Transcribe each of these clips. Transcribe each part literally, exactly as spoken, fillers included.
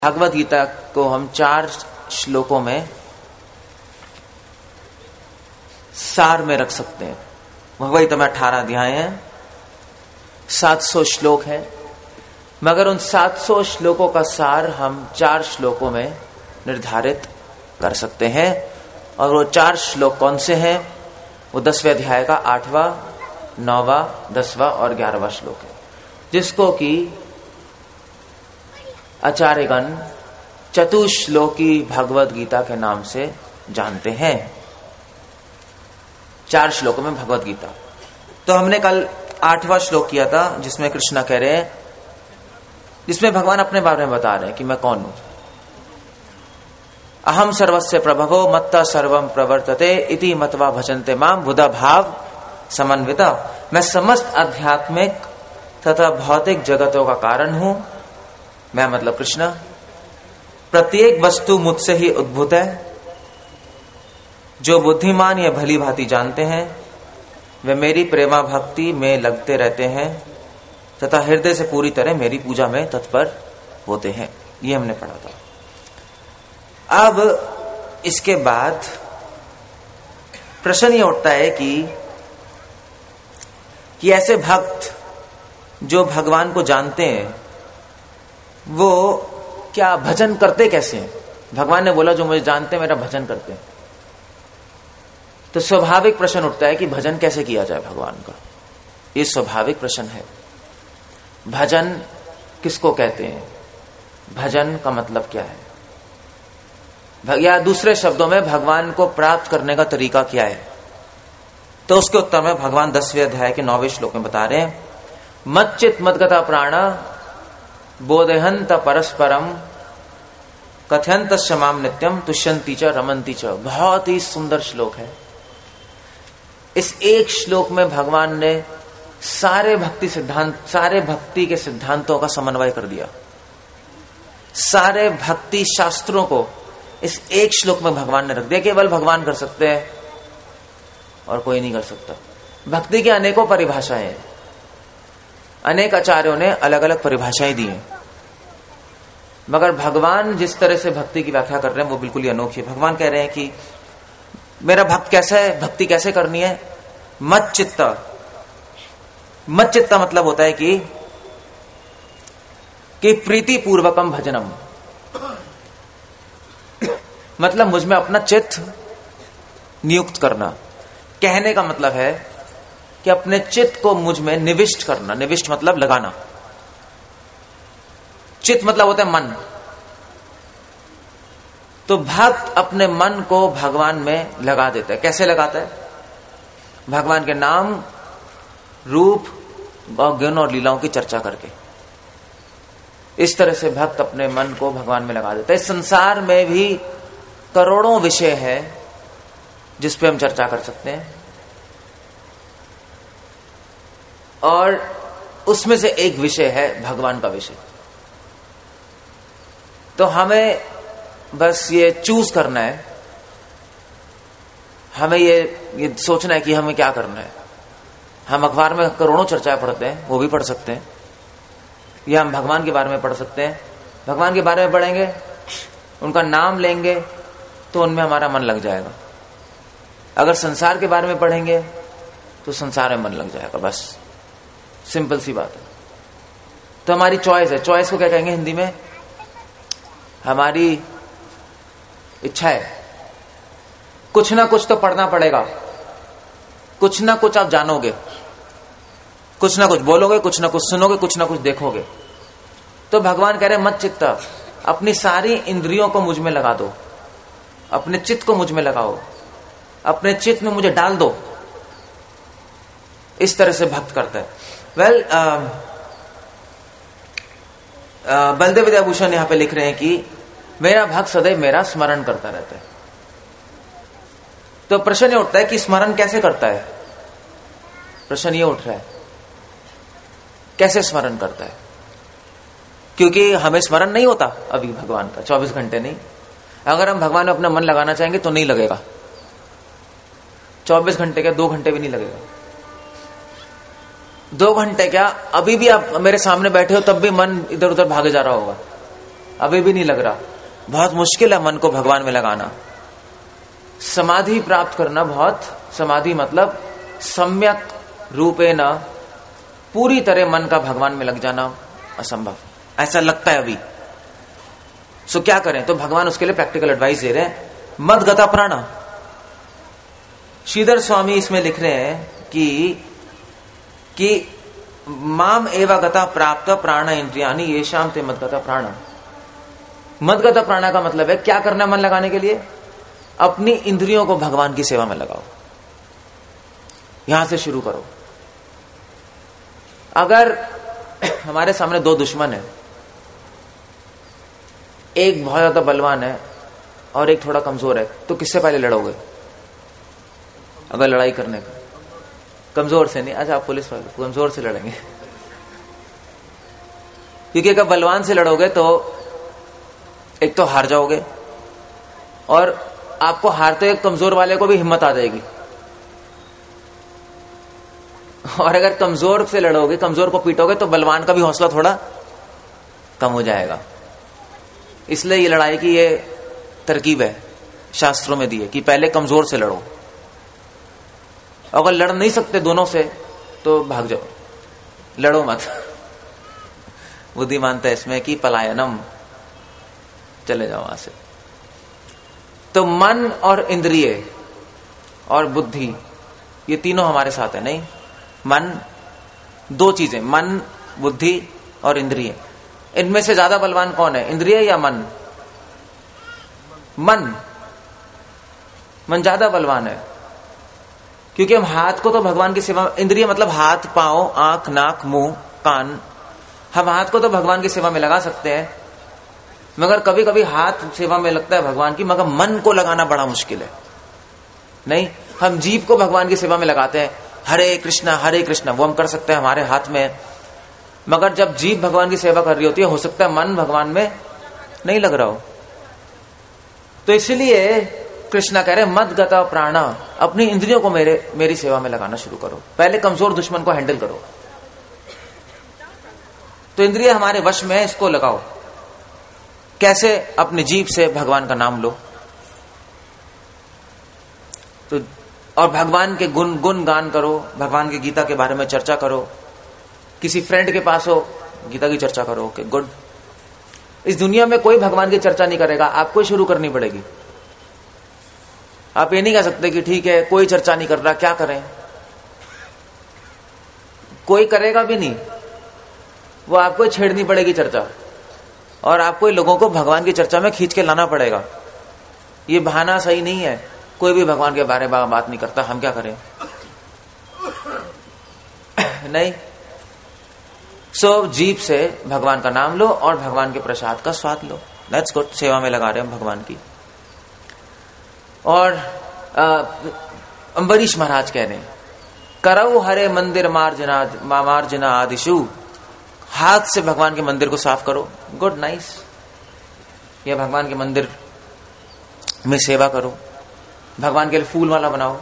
भगवत गीता को हम चार श्लोकों में सार में रख सकते हैं। भगवत गीता में अठारह अध्याय हैं, सात सौ श्लोक है, मगर उन सात सौ श्लोकों का सार हम चार श्लोकों में निर्धारित कर सकते हैं। और वो चार श्लोक कौन से हैं? वो दसवें अध्याय का आठवां, नौवां, दसवां और ग्यारहवां श्लोक है, जिसको कि आचार्यगण चतुश्लोकी भगवत गीता के नाम से जानते हैं। चार श्लोकों में भगवत गीता। तो हमने कल आठवां श्लोक किया था, जिसमें कृष्णा कह रहे हैं, जिसमें भगवान अपने बारे में बता रहे हैं कि मैं कौन हूं। अहम सर्वस्य प्रभवो मत्ता सर्वम प्रवर्तते इति मत्वा भजन्ते माम बुधा भाव समन्विता। मैं समस्त आध्यात्मिक तथा भौतिक जगतों का कारण हूं। मैं मतलब कृष्ण। प्रत्येक वस्तु मुझसे ही उद्भूत है। जो बुद्धिमान या भली भांति जानते हैं वे मेरी प्रेमा भक्ति में लगते रहते हैं तथा हृदय से पूरी तरह मेरी पूजा में तत्पर होते हैं। ये हमने पढ़ा था। अब इसके बाद प्रश्न ये उठता है कि कि ऐसे भक्त जो भगवान को जानते हैं वो क्या भजन करते कैसे हैं? भगवान ने बोला जो मुझे जानते हैं मेरा भजन करते हैं। तो स्वाभाविक प्रश्न उठता है कि भजन कैसे किया जाए भगवान का। ये स्वाभाविक प्रश्न है। भजन किसको कहते हैं? भजन का मतलब क्या है? या दूसरे शब्दों में भगवान को प्राप्त करने का तरीका क्या है? तो उसके उत्तर में भगवान दसवें अध्याय के नौवें श्लोक में बता रहे हैं, मच्चित मदगता प्राण बोधयंत परस्परम कथयंत क्षमाम नित्यम तुष्यंती च रमंती च। बहुत ही सुंदर श्लोक है। इस एक श्लोक में भगवान ने सारे भक्ति सिद्धांत सारे भक्ति के सिद्धांतों का समन्वय कर दिया। सारे भक्ति शास्त्रों को इस एक श्लोक में भगवान ने रख दिया। केवल भगवान कर सकते हैं और कोई नहीं कर सकता। भक्ति की अनेकों परिभाषाएं हैं। अनेक आचार्यों ने अलग अलग परिभाषाएं दी हैं, मगर भगवान जिस तरह से भक्ति की व्याख्या कर रहे हैं वो बिल्कुल ही अनोखी है। भगवान कह रहे हैं कि मेरा भक्त कैसा है, भक्ति कैसे करनी है? मत चित्त। मत चित्त मतलब होता है कि कि प्रीति पूर्वकम भजनम। मतलब मुझ में अपना चित्त नियुक्त करना। कहने का मतलब है कि अपने चित्त को मुझ में निविष्ट करना। निविष्ट मतलब लगाना। चित्त मतलब होता है मन। तो भक्त अपने मन को भगवान में लगा देता है। कैसे लगाता है? भगवान के नाम, रूप और गुण और लीलाओं की चर्चा करके। इस तरह से भक्त अपने मन को भगवान में लगा देता है। इस संसार में भी करोड़ों विषय है जिस पे हम चर्चा कर सकते हैं, और उसमें से एक विषय है भगवान का विषय। तो हमें बस ये चूज करना है। हमें ये ये सोचना है कि हमें क्या करना है। हम अखबार में करोड़ों चर्चाएं पढ़ते हैं, वो भी पढ़ सकते हैं, या हम भगवान के बारे में पढ़ सकते हैं। भगवान के बारे में पढ़ेंगे, उनका नाम लेंगे तो उनमें हमारा मन लग जाएगा। अगर संसार के बारे में पढ़ेंगे तो संसार में मन लग जाएगा। बस सिंपल सी बात है। तो हमारी चॉइस है। चॉइस को क्या कहेंगे हिंदी में? हमारी इच्छा है। कुछ ना कुछ तो पढ़ना पड़ेगा। कुछ ना कुछ आप जानोगे, कुछ ना कुछ बोलोगे, कुछ ना कुछ सुनोगे, कुछ ना कुछ देखोगे। तो भगवान कह रहे मत चित्त, अपनी सारी इंद्रियों को मुझ में लगा दो। अपने चित्त को मुझ में लगाओ। अपने चित्त में मुझे डाल दो। इस तरह से भक्त करता है। वेल well, बलदेव विद्याभूषण यहां पे लिख रहे हैं कि मेरा भक्त सदैव मेरा स्मरण करता रहता है। तो प्रश्न ये उठता है कि स्मरण कैसे करता है? प्रश्न ये उठ रहा है कैसे स्मरण करता है, क्योंकि हमें स्मरण नहीं होता अभी भगवान का चौबीस घंटे नहीं। अगर हम भगवान में अपना मन लगाना चाहेंगे तो नहीं लगेगा। चौबीस घंटे क्या, दो घंटे भी नहीं लगेगा। दो घंटे क्या, अभी भी आप मेरे सामने बैठे हो तब भी मन इधर उधर भागे जा रहा होगा। अभी भी नहीं लग रहा। बहुत मुश्किल है मन को भगवान में लगाना। समाधि प्राप्त करना बहुत, समाधि मतलब सम्यक रूपे न पूरी तरह मन का भगवान में लग जाना असंभव, ऐसा लगता है अभी। सो क्या करें? तो भगवान उसके लिए प्रैक्टिकल एडवाइस दे रहे हैं, मद गता प्राणा। श्रीधर स्वामी इसमें लिख रहे हैं कि कि माम एवा गता प्राप्त प्राण इंद्रियानि येषाम ते मदगता प्राण। मदगता प्राणा का मतलब है क्या करना है मन लगाने के लिए? अपनी इंद्रियों को भगवान की सेवा में लगाओ। यहां से शुरू करो। अगर हमारे सामने दो दुश्मन है, एक बहुत ज्यादा बलवान है और एक थोड़ा कमजोर है, तो किससे पहले लड़ोगे? अगर लड़ाई करने का, कमजोर से नहीं। अच्छा, आप पुलिस वाले कमजोर से लड़ेंगे, क्योंकि अगर बलवान से लड़ोगे तो एक तो हार जाओगे और आपको हारते हुए कमजोर वाले को भी हिम्मत आ जाएगी। और अगर कमजोर से लड़ोगे, कमजोर को पीटोगे, तो बलवान का भी हौसला थोड़ा कम हो जाएगा। इसलिए ये लड़ाई की ये तरकीब है, शास्त्रों में दी है कि पहले कमजोर से लड़ो। अगर लड़ नहीं सकते दोनों से तो भाग जाओ, लड़ो मत। बुद्धि मानता है इसमें कि पलायनम, चले जाओ वहां से। तो मन और इंद्रिय और बुद्धि, ये तीनों हमारे साथ है। नहीं, मन, दो चीजें, मन, बुद्धि और इंद्रिय। इनमें से ज्यादा बलवान कौन है, इंद्रिय या मन? मन मन ज्यादा बलवान है, क्योंकि हम हाथ को तो भगवान की सेवा, इंद्रिय मतलब हाथ, पांव, आंख, नाक, मुंह, कान, हम हाथ को तो भगवान की सेवा में लगा सकते हैं, मगर कभी कभी हाथ सेवा में लगता है भगवान की, मगर मन को लगाना बड़ा मुश्किल है। नहीं, हम जीभ को भगवान की सेवा में लगाते हैं, हरे कृष्णा हरे कृष्णा, वो हम कर सकते हैं हमारे हाथ में, मगर जब जीभ भगवान की सेवा कर रही होती है, हो सकता है मन भगवान में नहीं लग रहा हो। तो इसलिए कृष्णा कह रहे मद गता प्राणा, अपनी इंद्रियों को मेरे मेरी सेवा में लगाना शुरू करो। पहले कमजोर दुश्मन को हैंडल करो। तो इंद्रिय हमारे वश में है, इसको लगाओ। कैसे? अपनी जीभ से भगवान का नाम लो, तो और भगवान के गुण गुण गान करो, भगवान की गीता के बारे में चर्चा करो। किसी फ्रेंड के पास हो, गीता की चर्चा करो, ओके गुड। इस दुनिया में कोई भगवान की चर्चा नहीं करेगा, आपको ही शुरू करनी पड़ेगी। आप ये नहीं कह सकते कि ठीक है कोई चर्चा नहीं कर रहा, क्या करें? कोई करेगा भी नहीं, वो आपको छेड़नी पड़ेगी चर्चा, और आपको लोगों को भगवान की चर्चा में खींच के लाना पड़ेगा। ये बहाना सही नहीं है। कोई भी भगवान के बारे में बात नहीं करता, हम क्या करें? नहीं। सो जीभ से भगवान का नाम लो और भगवान के प्रसाद का स्वाद लो। लेट्स गुड, सेवा में लगा रहे हैं भगवान की। और अम्बरीश महाराज कह रहे हैं, करऊ हरे मंदिर मार्जना मार्जना आदिशु, हाथ से भगवान के मंदिर को साफ करो। Good, nice. या भगवान के मंदिर में सेवा करो, भगवान के लिए फूल माला बनाओ।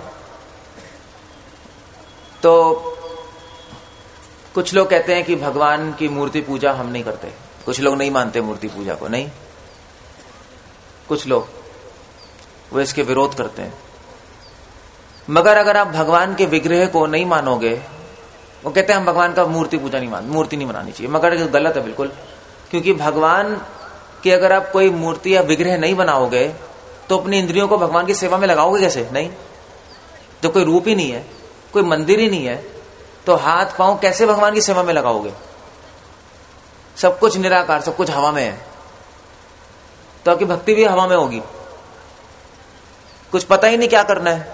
तो कुछ लोग कहते हैं कि भगवान की मूर्ति पूजा हम नहीं करते, कुछ लोग नहीं मानते मूर्ति पूजा को, नहीं, कुछ लोग वो इसके विरोध करते हैं। मगर अगर आप भगवान के विग्रह को नहीं मानोगे, वो कहते हैं हम भगवान का मूर्ति पूजा नहीं मान, मूर्ति नहीं बनानी चाहिए, मगर ये गलत है बिल्कुल। क्योंकि भगवान की अगर आप कोई मूर्ति या विग्रह नहीं बनाओगे तो अपनी इंद्रियों को भगवान की सेवा में लगाओगे कैसे? नहीं, तो कोई रूप ही नहीं है, कोई मंदिर ही नहीं है, तो हाथ पांव कैसे भगवान की सेवा में लगाओगे? सब कुछ निराकार, सब कुछ हवा में है, तो आपकी भक्ति भी हवा में होगी, कुछ पता ही नहीं क्या करना है।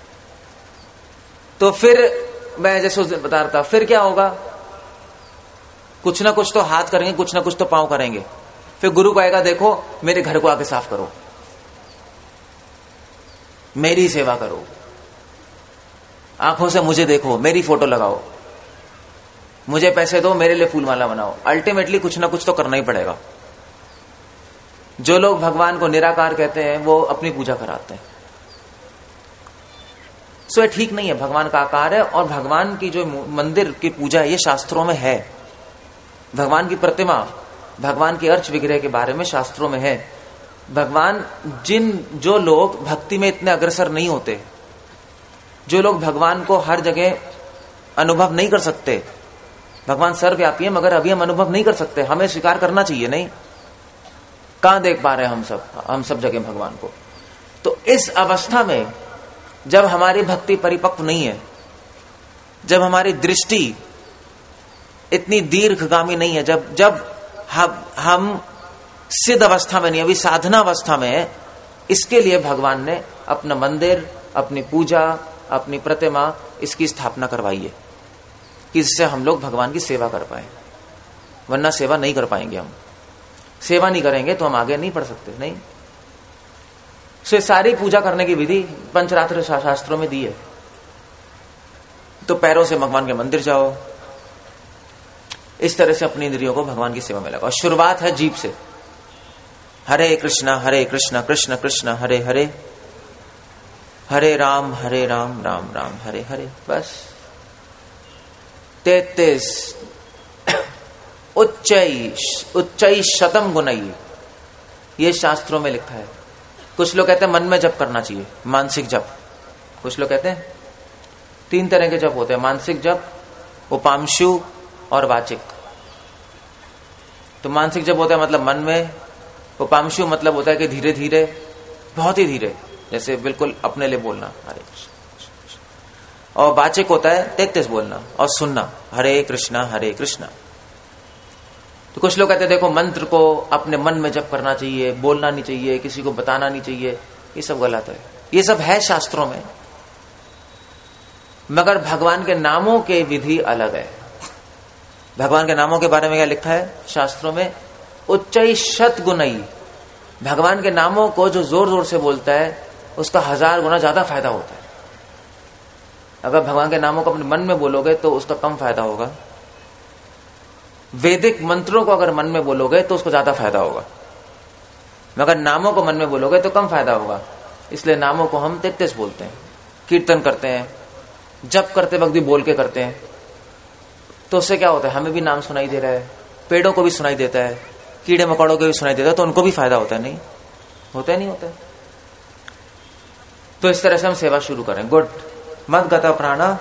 तो फिर मैं जैसे उस दिन बता रहा था, फिर क्या होगा? कुछ ना कुछ तो हाथ करेंगे, कुछ ना कुछ तो पांव करेंगे। फिर गुरु कहेगा देखो मेरे घर को आके साफ करो, मेरी सेवा करो, आंखों से मुझे देखो, मेरी फोटो लगाओ, मुझे पैसे दो, मेरे लिए फूल माला बनाओ। अल्टीमेटली कुछ ना कुछ तो करना ही पड़ेगा। जो लोग भगवान को निराकार कहते हैं वो अपनी पूजा कराते हैं। सो ये ठीक नहीं है। भगवान का आकार है और भगवान की जो मंदिर की पूजा है ये शास्त्रों में है। भगवान की प्रतिमा भगवान के अर्च विग्रह के बारे में शास्त्रों में है। भगवान जिन जो लोग भक्ति में इतने अग्रसर नहीं होते, जो लोग भगवान को हर जगह अनुभव नहीं कर सकते, भगवान सर्वव्यापी है मगर अभी हम अनुभव नहीं कर सकते, हमें स्वीकार करना चाहिए। नहीं, कहां देख पा रहे हैं हम सब हम सब जगह भगवान को। तो इस अवस्था में जब हमारी भक्ति परिपक्व नहीं है, जब हमारी दृष्टि इतनी दीर्घगामी नहीं है, जब जब हम हम सिद्ध अवस्था में नहीं, अभी साधना अवस्था में है, इसके लिए भगवान ने अपना मंदिर, अपनी पूजा, अपनी प्रतिमा, इसकी स्थापना करवाई है कि इससे हम लोग भगवान की सेवा कर पाए। वरना सेवा नहीं कर पाएंगे। हम सेवा नहीं करेंगे तो हम आगे नहीं बढ़ सकते। नहीं, से सारी पूजा करने की विधि पंचरात्र शास्त्रों में दी है। तो पैरों से भगवान के मंदिर जाओ, इस तरह से अपनी इंद्रियों को भगवान की सेवा में लगाओ। शुरुआत है जीभ से, हरे कृष्णा हरे कृष्णा कृष्ण कृष्ण हरे हरे, हरे राम हरे राम राम राम हरे हरे। बस तैतीस उच्चई उच्चई शतम गुणई, ये शास्त्रों में लिखा है। कुछ लोग कहते हैं मन में जप करना चाहिए, मानसिक जप। कुछ लोग कहते हैं तीन तरह के जप होते हैं, मानसिक जप, उपांशु और वाचिक। तो मानसिक जप होता है मतलब मन में, उपांशु मतलब होता है कि धीरे धीरे, बहुत ही धीरे, जैसे बिल्कुल अपने लिए बोलना हरे कृष्ण, और वाचिक होता है तैतीस बोलना और सुनना हरे कृष्णा हरे कृष्णा। तो कुछ लोग कहते हैं देखो मंत्र को अपने मन में जप करना चाहिए, बोलना नहीं चाहिए, किसी को बताना नहीं चाहिए। ये सब गलत है। ये सब है शास्त्रों में, मगर भगवान के नामों के विधि अलग है। भगवान के नामों के बारे में क्या लिखा है शास्त्रों में? उच्चई शत गुणई। भगवान के नामों को जो जोर जोर से बोलता है उसका हजार गुना ज्यादा फायदा होता है। अगर भगवान के नामों को अपने मन में बोलोगे तो उसका कम फायदा होगा। वैदिक मंत्रों को अगर मन में बोलोगे तो उसको ज्यादा फायदा होगा, मगर नामों को मन में बोलोगे तो कम फायदा होगा। इसलिए नामों को हम तैतीस बोलते हैं, कीर्तन करते हैं, जप करते वक्त भी बोल के करते हैं। तो उससे क्या होता है, हमें भी नाम सुनाई दे रहा है, पेड़ों को भी सुनाई देता है, कीड़े मकोड़ों को भी सुनाई देता है, तो उनको भी फायदा होता है। नहीं होता है, नहीं होता है। तो इस तरह से हम सेवा शुरू करें। गुड। मत गता प्राणा।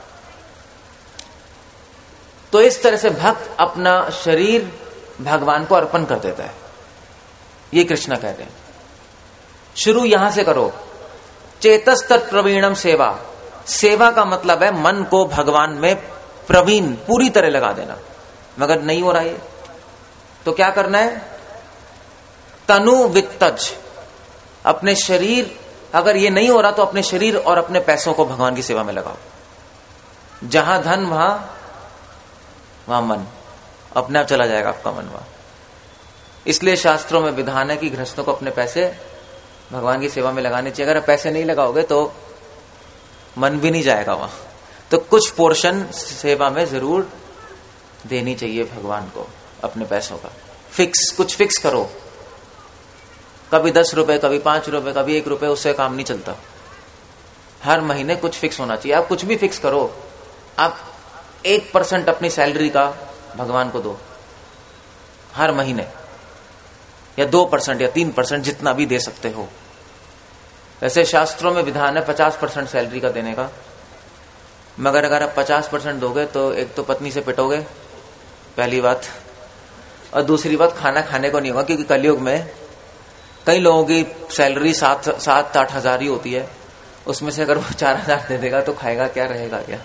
तो इस तरह से भक्त अपना शरीर भगवान को अर्पण कर देता है। ये कृष्ण कहते हैं। शुरू यहां से करो। चेतस्तत् प्रवीणम सेवा। सेवा का मतलब है मन को भगवान में प्रवीण पूरी तरह लगा देना। मगर नहीं हो रहा है तो क्या करना है? तनु वित्तज। अपने शरीर, अगर ये नहीं हो रहा तो अपने शरीर और अपने पैसों को भगवान की सेवा में लगाओ। जहां धन वहां वहां मन, अपने आप चला जाएगा आपका मन वहां। इसलिए शास्त्रों में विधान है कि गृहस्थों को अपने पैसे भगवान की सेवा में लगाने चाहिए। अगर पैसे नहीं लगाओगे तो मन भी नहीं जाएगा वहां। तो कुछ पोर्शन सेवा में जरूर देनी चाहिए भगवान को अपने पैसों का। फिक्स, कुछ फिक्स करो। कभी दस रुपए, कभी पांच रुपए, कभी एक रुपए, उससे काम नहीं चलता। हर महीने कुछ फिक्स होना चाहिए। आप कुछ भी फिक्स करो। आप एक परसेंट अपनी सैलरी का भगवान को दो हर महीने, या दो परसेंट या तीन परसेंट, जितना भी दे सकते हो। वैसे शास्त्रों में विधान है पचास परसेंट सैलरी का देने का, मगर अगर आप पचास परसेंट दोगे तो एक तो पत्नी से पिटोगे, पहली बात, और दूसरी बात खाना खाने को नहीं होगा। क्योंकि कलयुग में कई लोगों की सैलरी सात सात आठ हजार ही होती है, उसमें से अगर वो चार हजार दे देगा तो खाएगा क्या, रहेगा क्या।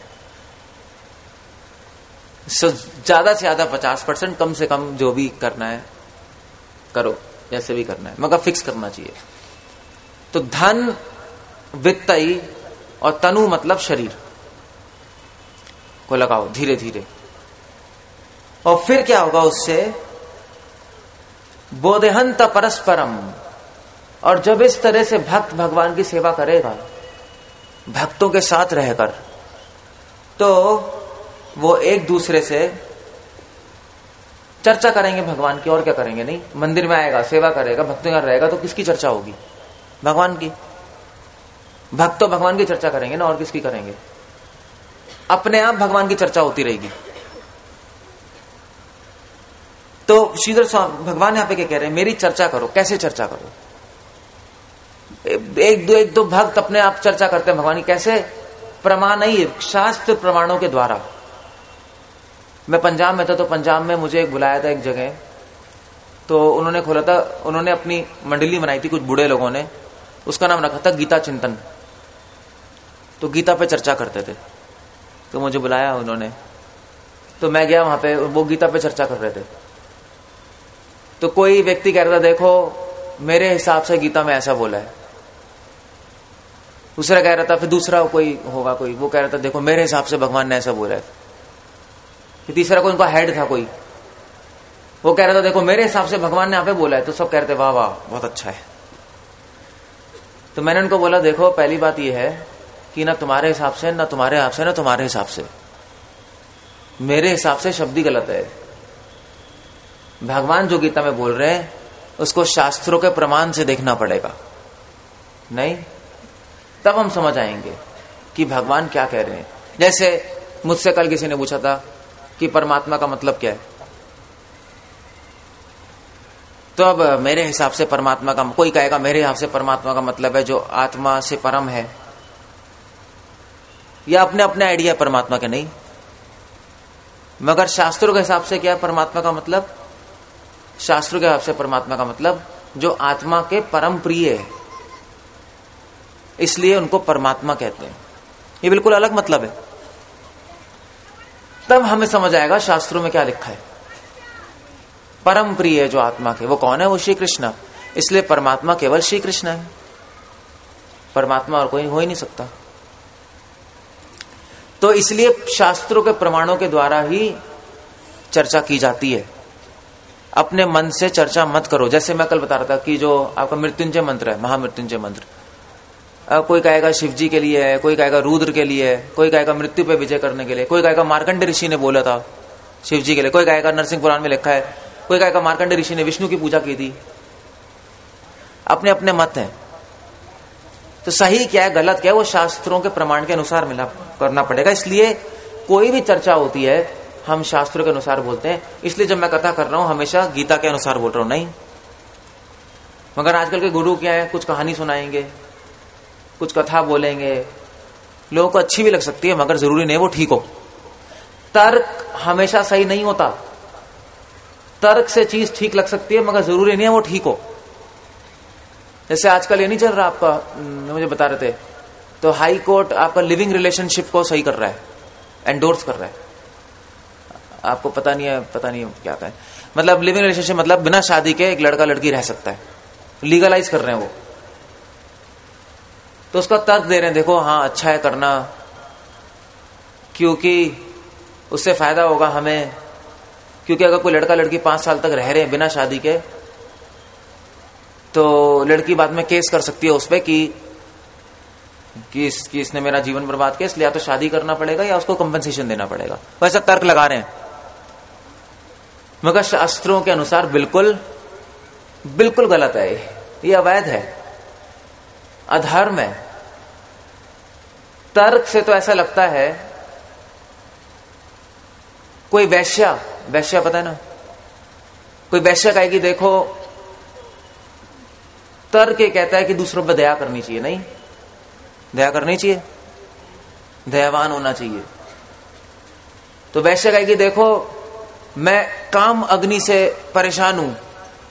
सो ज्यादा से ज्यादा पचास परसेंट, कम से कम जो भी करना है करो, जैसे भी करना है, मगर फिक्स करना चाहिए। तो धन, वित्तई और तनु मतलब शरीर को लगाओ धीरे धीरे। और फिर क्या होगा उससे? बोधहंत परस्परम। और जब इस तरह से भक्त भगवान की सेवा करेगा भक्तों के साथ रहकर, तो वो एक दूसरे से चर्चा करेंगे भगवान की। और क्या करेंगे? नहीं, मंदिर में आएगा, सेवा करेगा, भक्तों का रहेगा, तो किसकी चर्चा होगी? भगवान की। भक्त तो भगवान की चर्चा करेंगे ना, और किसकी करेंगे? अपने आप भगवान की चर्चा होती रहेगी। तो श्रीधर स्वामी भगवान यहां पे क्या कह रहे हैं, मेरी चर्चा करो। कैसे चर्चा करो? एक दो एक दो भक्त अपने आप चर्चा करते हैं भगवान की, कैसे? प्रमाण नहीं, शास्त्र प्रमाणों के द्वारा। मैं पंजाब में था, तो पंजाब में मुझे एक बुलाया था एक जगह, तो उन्होंने खोला था, उन्होंने अपनी मंडली बनाई थी कुछ बूढ़े लोगों ने, उसका नाम रखा था गीता चिंतन। तो गीता पे चर्चा करते थे, तो मुझे बुलाया उन्होंने, तो मैं गया वहां पे, वो गीता पे चर्चा कर रहे थे। तो कोई व्यक्ति कह रहा था, देखो मेरे हिसाब से गीता में ऐसा बोला है। दूसरा कह रहा था, फिर दूसरा कोई होगा कोई, वो कह रहा था देखो मेरे हिसाब से भगवान ने ऐसा बोला है। फिर तीसरा कोई उनका हेड था कोई, वो कह रहा था देखो मेरे हिसाब से भगवान ने यहाँ पे बोला है। तो सब कह रहे थे वाह वाह बहुत अच्छा है। तो मैंने उनको बोला, देखो पहली बात यह है कि ना तुम्हारे हिसाब से, ना तुम्हारे हिसाब से, ना तुम्हारे हिसाब से, मेरे हिसाब से शब्द ही गलत है। भगवान जो गीता में बोल रहे हैं उसको शास्त्रों के प्रमाण से देखना पड़ेगा, नहीं तब हम समझ आएंगे कि भगवान क्या कह रहे हैं। जैसे मुझसे कल किसी ने पूछा था कि परमात्मा का मतलब क्या है, तो अब मेरे हिसाब से परमात्मा का, कोई कहेगा मेरे हिसाब से परमात्मा का मतलब है जो आत्मा से परम है, या अपने अपने आइडिया परमात्मा के, नहीं। मगर शास्त्रों के हिसाब से क्या है परमात्मा का मतलब? शास्त्रों के हिसाब से परमात्मा का मतलब जो आत्मा के परम प्रिय है, इसलिए उनको परमात्मा कहते हैं। ये बिल्कुल अलग मतलब है। तब हमें समझ आएगा शास्त्रों में क्या लिखा है। परम प्रिय है जो आत्मा के, वो कौन है? वो श्री कृष्ण। इसलिए परमात्मा केवल श्री कृष्ण है, परमात्मा और कोई हो ही नहीं सकता। तो इसलिए शास्त्रों के प्रमाणों के द्वारा ही चर्चा की जाती है। अपने मन से चर्चा मत करो। जैसे मैं कल बता रहा था कि जो आपका मृत्युंजय मंत्र है, महामृत्युंजय मंत्र, कोई कहेगा शिव जी के लिए है, कोई कहेगा रुद्र के लिए है, कोई कहेगा मृत्यु पे विजय करने के लिए, कोई कहेगा मार्कंड ऋषि ने बोला था शिव जी के लिए, कोई कहेगा नरसिंह पुराण में लिखा है, कोई कहेगा मार्कंड ऋषि ने विष्णु की पूजा की थी। अपने अपने मत हैं। तो सही क्या है गलत क्या है वो शास्त्रों के प्रमाण के अनुसार मिला करना पड़ेगा। इसलिए कोई भी चर्चा होती है हम शास्त्रों के अनुसार बोलते हैं। इसलिए जब मैं कथा कर रहा हूं हमेशा गीता के अनुसार बोल रहा हूं, नहीं। मगर आजकल के गुरु क्या है, कुछ कहानी सुनाएंगे, कुछ कथा बोलेंगे, लोगों को अच्छी भी लग सकती है मगर जरूरी नहीं वो ठीक हो। तर्क हमेशा सही नहीं होता। तर्क से चीज ठीक लग सकती है मगर जरूरी नहीं है वो ठीक हो। जैसे आजकल ये नहीं चल रहा आपका, मुझे बता रहे थे, तो हाई कोर्ट आपका लिविंग रिलेशनशिप को सही कर रहा है, एंडोर्स कर रहा है। आपको पता नहीं है, पता नहीं है क्या है, मतलब लिविंग रिलेशनशिप मतलब बिना शादी के एक लड़का लड़की रह सकता है, लीगलाइज कर रहे हैं वो। तो उसका तर्क दे रहे हैं, देखो हाँ अच्छा है करना, क्योंकि उससे फायदा होगा हमें, क्योंकि अगर कोई लड़का लड़की पांच साल तक रह रहे हैं बिना शादी के, तो लड़की बाद में केस कर सकती है उस पर कि, कि, इस, कि इसने मेरा जीवन बर्बाद किया, इसलिए या तो शादी करना पड़ेगा या उसको कंपनसेशन देना पड़ेगा। वैसा तर्क लगा रहे हैं। मगर शास्त्रों के अनुसार बिल्कुल बिल्कुल गलत है, ये अवैध है, अधर्म है। तर्क से तो ऐसा लगता है, कोई वैश्या, वैश्या पता है ना, कोई वैश्या कहेगी देखो, तर्क ये कहता है कि दूसरों पर दया करनी चाहिए, नहीं दया करनी चाहिए, दयावान होना चाहिए। तो वैश्या कहेगी देखो मैं काम अग्नि से परेशान हूं,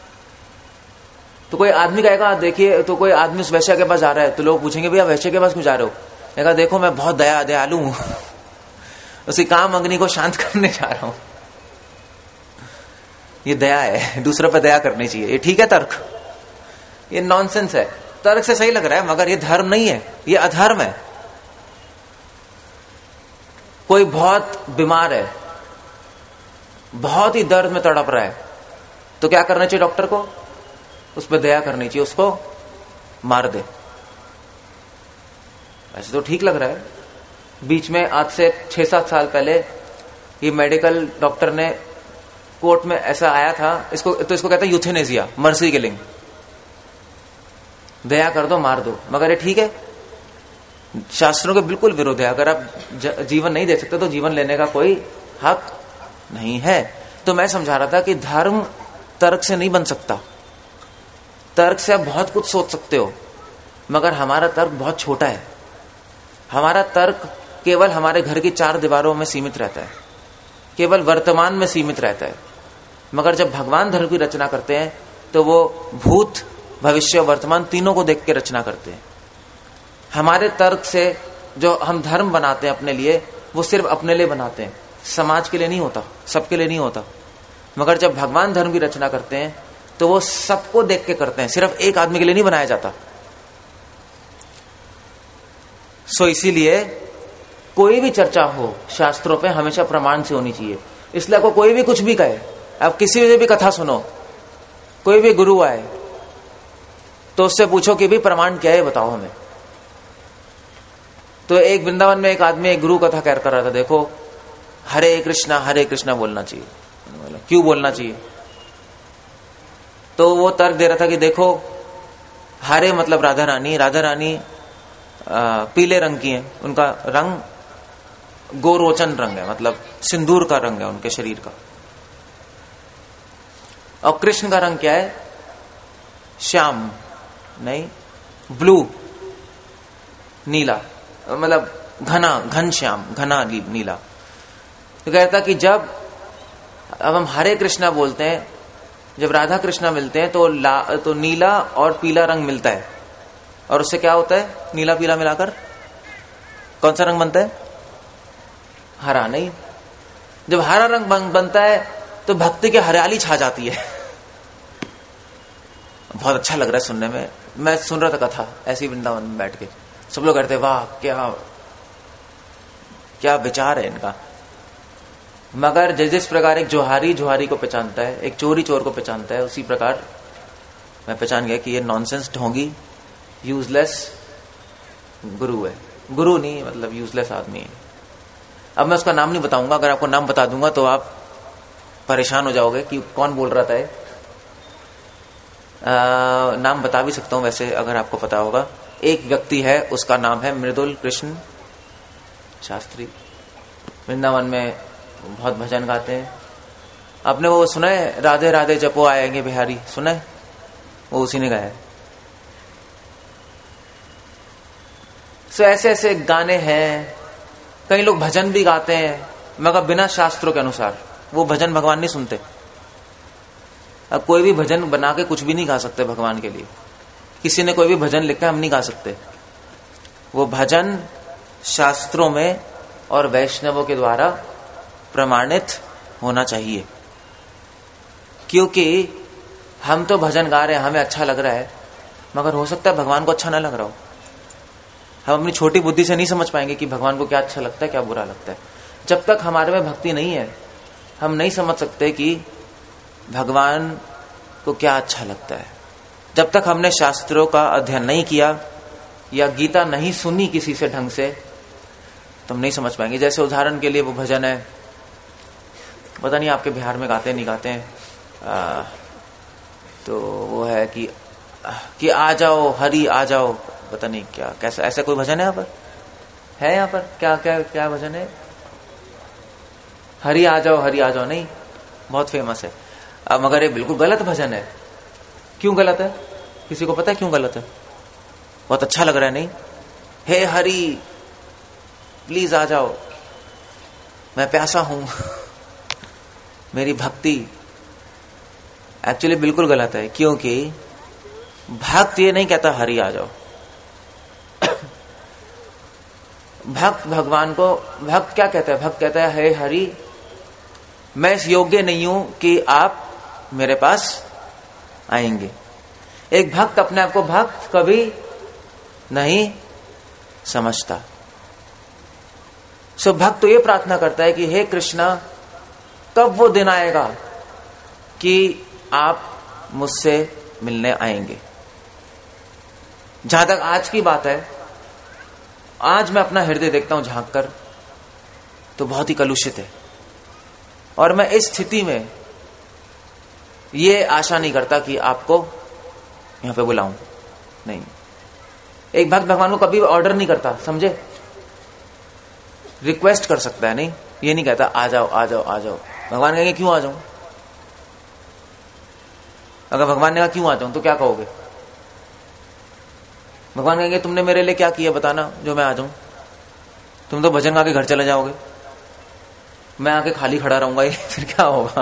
तो कोई आदमी कहेगा देखिए, तो कोई आदमी उस वैश्या के पास जा रहा है, तो लोग पूछेंगे भैया वैश्या के पास क्यों जा रहे हो? कहेगा देखो मैं बहुत दया दयालु हूं, उसी काम अग्नि को शांत करने जा रहा हूं। ये दया है, दूसरों पर दया करनी चाहिए, ये ठीक है तर्क? ये नॉनसेंस है। तर्क से सही लग रहा है मगर ये धर्म नहीं है, ये अधर्म है। कोई बहुत बीमार है, बहुत ही दर्द में तड़प रहा है, तो क्या करना चाहिए डॉक्टर को? उस पर दया करनी चाहिए, उसको मार दे। ऐसे तो ठीक लग रहा है। बीच में आज से छह सात साल पहले ये मेडिकल डॉक्टर ने कोर्ट में ऐसा आया था, इसको तो इसको कहते हैं यूथेनेसिया, मर्सी किलिंग, दया कर दो मार दो। मगर ये ठीक है? शास्त्रों के बिल्कुल विरोध है। अगर आप जीवन नहीं दे सकते तो जीवन लेने का कोई हक नहीं है। तो मैं समझा रहा था कि धर्म तर्क से नहीं बन सकता। तर्क से आप बहुत कुछ सोच सकते हो, मगर हमारा तर्क बहुत छोटा है। हमारा तर्क केवल हमारे घर की चार दीवारों में सीमित रहता है, केवल वर्तमान में सीमित रहता है। मगर जब भगवान धर्म की रचना करते हैं तो वो भूत, भविष्य, वर्तमान तीनों को देख के रचना करते हैं। हमारे तर्क से जो हम धर्म बनाते हैं अपने लिए, वो सिर्फ अपने लिए बनाते हैं, समाज के लिए नहीं होता, सबके लिए नहीं होता। मगर जब भगवान धर्म की रचना करते हैं तो वो सबको देख के करते हैं, सिर्फ एक आदमी के लिए नहीं बनाया जाता। सो इसीलिए कोई भी चर्चा हो शास्त्रों पे हमेशा प्रमाण से होनी चाहिए। इसलिए आपको कोई भी कुछ भी कहे, आप किसी से भी कथा सुनो, कोई भी गुरु आए तो उससे पूछो कि भी प्रमाण क्या है, बताओ हमें। तो एक वृंदावन में एक आदमी एक गुरु कथा कर रहा था, देखो हरे कृष्णा हरे कृष्णा बोलना चाहिए। क्यों बोलना चाहिए? तो वो तर्क दे रहा था कि देखो हरे मतलब राधा रानी, राधा रानी आ, पीले रंग की है, उनका रंग गोरोचन रंग है, मतलब सिंदूर का रंग है उनके शरीर का। और कृष्ण का रंग क्या है? श्याम नहीं, ब्लू, नीला, मतलब घना, घन श्याम, घना नीला। तो कहता कि जब अब हम हरे कृष्णा बोलते हैं, जब राधा कृष्णा मिलते हैं तो ला तो नीला और पीला रंग मिलता है, और उससे क्या होता है? नीला पीला मिलाकर कौन सा रंग बनता है? हरा। नहीं, जब हरा रंग बन, बनता है तो भक्ति की हरियाली छा जाती है। बहुत अच्छा लग रहा है सुनने में। मैं सुन रहा था कथा ऐसी वृंदावन में बैठ के, सब लोग कहते वाह क्या क्या विचार है इनका। मगर जिस जिस प्रकार एक जोहारी जोहारी को पहचानता है, एक चोरी चोर को पहचानता है, उसी प्रकार मैं पहचान गया कि ये नॉनसेंस, ढोंगी, यूजलेस गुरु है। गुरु नहीं, मतलब यूजलेस आदमी है। अब मैं उसका नाम नहीं बताऊंगा, अगर आपको नाम बता दूंगा तो आप परेशान हो जाओगे कि कौन बोल रहा था। आ, नाम बता भी सकता हूं वैसे, अगर आपको पता होगा। एक व्यक्ति है, उसका नाम है मृदुल कृष्ण शास्त्री। वृंदावन में बहुत भजन गाते हैं। आपने वो सुना है, राधे राधे जपो आएंगे बिहारी, सुना है? वो उसी ने गाया है। सो ऐसे ऐसे गाने हैं। कई लोग भजन भी गाते हैं, मगर बिना शास्त्रों के अनुसार। वो भजन भगवान नहीं सुनते। अब कोई भी भजन बना के कुछ भी नहीं गा सकते भगवान के लिए। किसी ने कोई भी भजन लिखा, हम नहीं गा सकते। वो भजन शास्त्रों में और वैष्णवों के द्वारा प्रमाणित होना चाहिए। क्योंकि हम तो भजन गा रहे हैं, हमें अच्छा लग रहा है, मगर हो सकता है भगवान को अच्छा ना लग रहा हो। हम अपनी छोटी बुद्धि से नहीं समझ पाएंगे कि भगवान को क्या अच्छा लगता है, क्या बुरा लगता है। जब तक हमारे में भक्ति नहीं है, हम नहीं समझ सकते कि भगवान को क्या अच्छा लगता है। जब तक हमने शास्त्रों का अध्ययन नहीं किया या गीता नहीं सुनी किसी से ढंग से, तो हम नहीं समझ पाएंगे। जैसे उदाहरण के लिए वो भजन है, पता नहीं आपके बिहार में गाते नहीं गाते हैं, आ, तो वो है कि कि आ जाओ हरि आ जाओ, पता नहीं क्या, कैसा, ऐसा कोई भजन है यहाँ पर? है यहाँ पर क्या क्या क्या भजन है? हरि आ जाओ हरि आ जाओ, नहीं, बहुत फेमस है। अब मगर ये बिल्कुल गलत भजन है। क्यों गलत है? किसी को पता है क्यों गलत है? बहुत अच्छा लग रहा है, नहीं? हे हरि प्लीज आ जाओ, मैं प्यासा हूं। मेरी भक्ति एक्चुअली बिल्कुल गलत है। क्योंकि भक्त ये नहीं कहता हरि आ जाओ। भक्त भगवान को, भक्त क्या कहता है? भक्त कहता है हे हरि, मैं इस योग्य नहीं हूं कि आप मेरे पास आएंगे। एक भक्त अपने आप को भक्त कभी नहीं समझता। सो भक्त तो ये प्रार्थना करता है कि हे कृष्णा, कब वो दिन आएगा कि आप मुझसे मिलने आएंगे। जहां तक आज की बात है, आज मैं अपना हृदय देखता हूं झांक कर, तो बहुत ही कलुषित है। और मैं इस स्थिति में ये आशा नहीं करता कि आपको यहां पे बुलाऊं, नहीं। एक भक्त भगवान को कभी ऑर्डर नहीं करता, समझे? रिक्वेस्ट कर सकता है, नहीं, ये नहीं कहता आ जाओ आ जाओ आ जाओ। भगवान कहेंगे क्यों आ जाऊं? अगर भगवान ने कहा क्यों आ जाऊं तो क्या कहोगे? भगवान कहेंगे तुमने मेरे लिए क्या किया बताना जो मैं आ जाऊं? तुम तो भजन गा के घर चले जाओगे, मैं आके खाली खड़ा रहूंगा, ये फिर क्या होगा?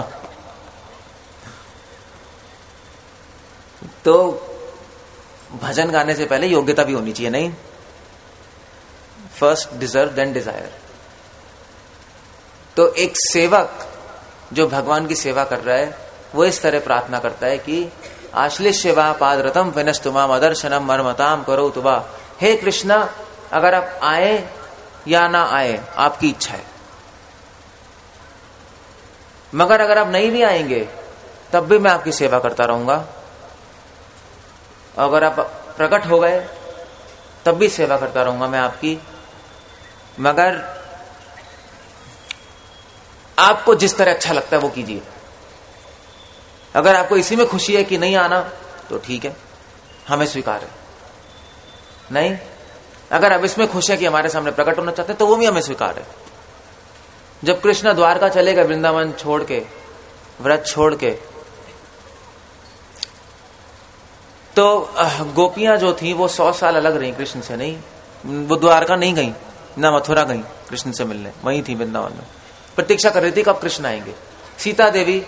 तो भजन गाने से पहले योग्यता भी होनी चाहिए, नहीं? First deserve then desire. तो एक सेवक जो भगवान की सेवा कर रहा है वो इस तरह प्रार्थना करता है कि आश्लिष सेवा पादरतम विनस्तुमा मदर्शनम मर्मताम करो तुबा। हे कृष्णा, अगर आप आए या ना आए आपकी इच्छा है, मगर अगर आप नहीं भी आएंगे तब भी मैं आपकी सेवा करता रहूंगा। अगर आप प्रकट हो गए तब भी सेवा करता रहूंगा मैं आपकी, मगर आपको जिस तरह अच्छा लगता है वो कीजिए। अगर आपको इसी में खुशी है कि नहीं आना तो ठीक है, हमें स्वीकार है। नहीं, अगर अब इसमें खुश है कि हमारे सामने प्रकट होना चाहते हैं तो वो भी हमें स्वीकार है। जब कृष्ण द्वारका चले गए वृंदावन छोड़ के, व्रत छोड़ के, तो गोपियां जो थी वो सौ साल अलग रही कृष्ण से। नहीं, वो द्वारका नहीं गई, ना मथुरा गई कृष्ण से मिलने, वहीं थी वृंदावन में, प्रतीक्षा कर रही थी कब कृष्ण आएंगे। सीता देवी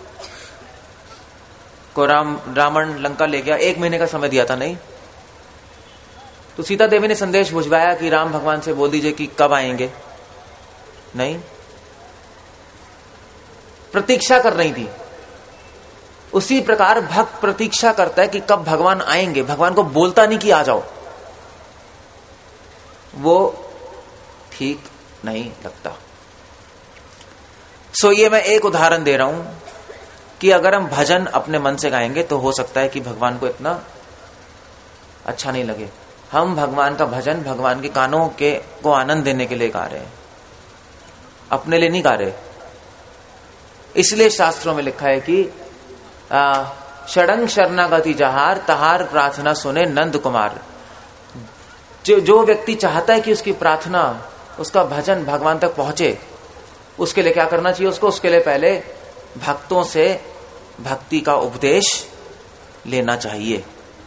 को राम रावण लंका ले गया, एक महीने का समय दिया था, नहीं? तो सीता देवी ने संदेश भिजवाया कि राम भगवान से बोल दीजिए कि कब आएंगे। नहीं, प्रतीक्षा कर रही थी। उसी प्रकार भक्त प्रतीक्षा करता है कि कब भगवान आएंगे, भगवान को बोलता नहीं कि आ जाओ, वो ठीक नहीं लगता। सो ये मैं एक उदाहरण दे रहा हूं कि अगर हम भजन अपने मन से गाएंगे तो हो सकता है कि भगवान को इतना अच्छा नहीं लगे। हम भगवान का भजन भगवान के कानों के को आनंद देने के लिए गा रहे हैं, अपने लिए नहीं गा रहे। इसलिए शास्त्रों में लिखा है कि षडंग शरणागति जहार तहार प्रार्थना सुने नंद कुमार। जो जो व्यक्ति चाहता है कि उसकी प्रार्थना, उसका भजन भगवान तक पहुंचे, उसके लिए क्या करना चाहिए उसको? उसके लिए पहले भक्तों से भक्ति का उपदेश लेना चाहिए,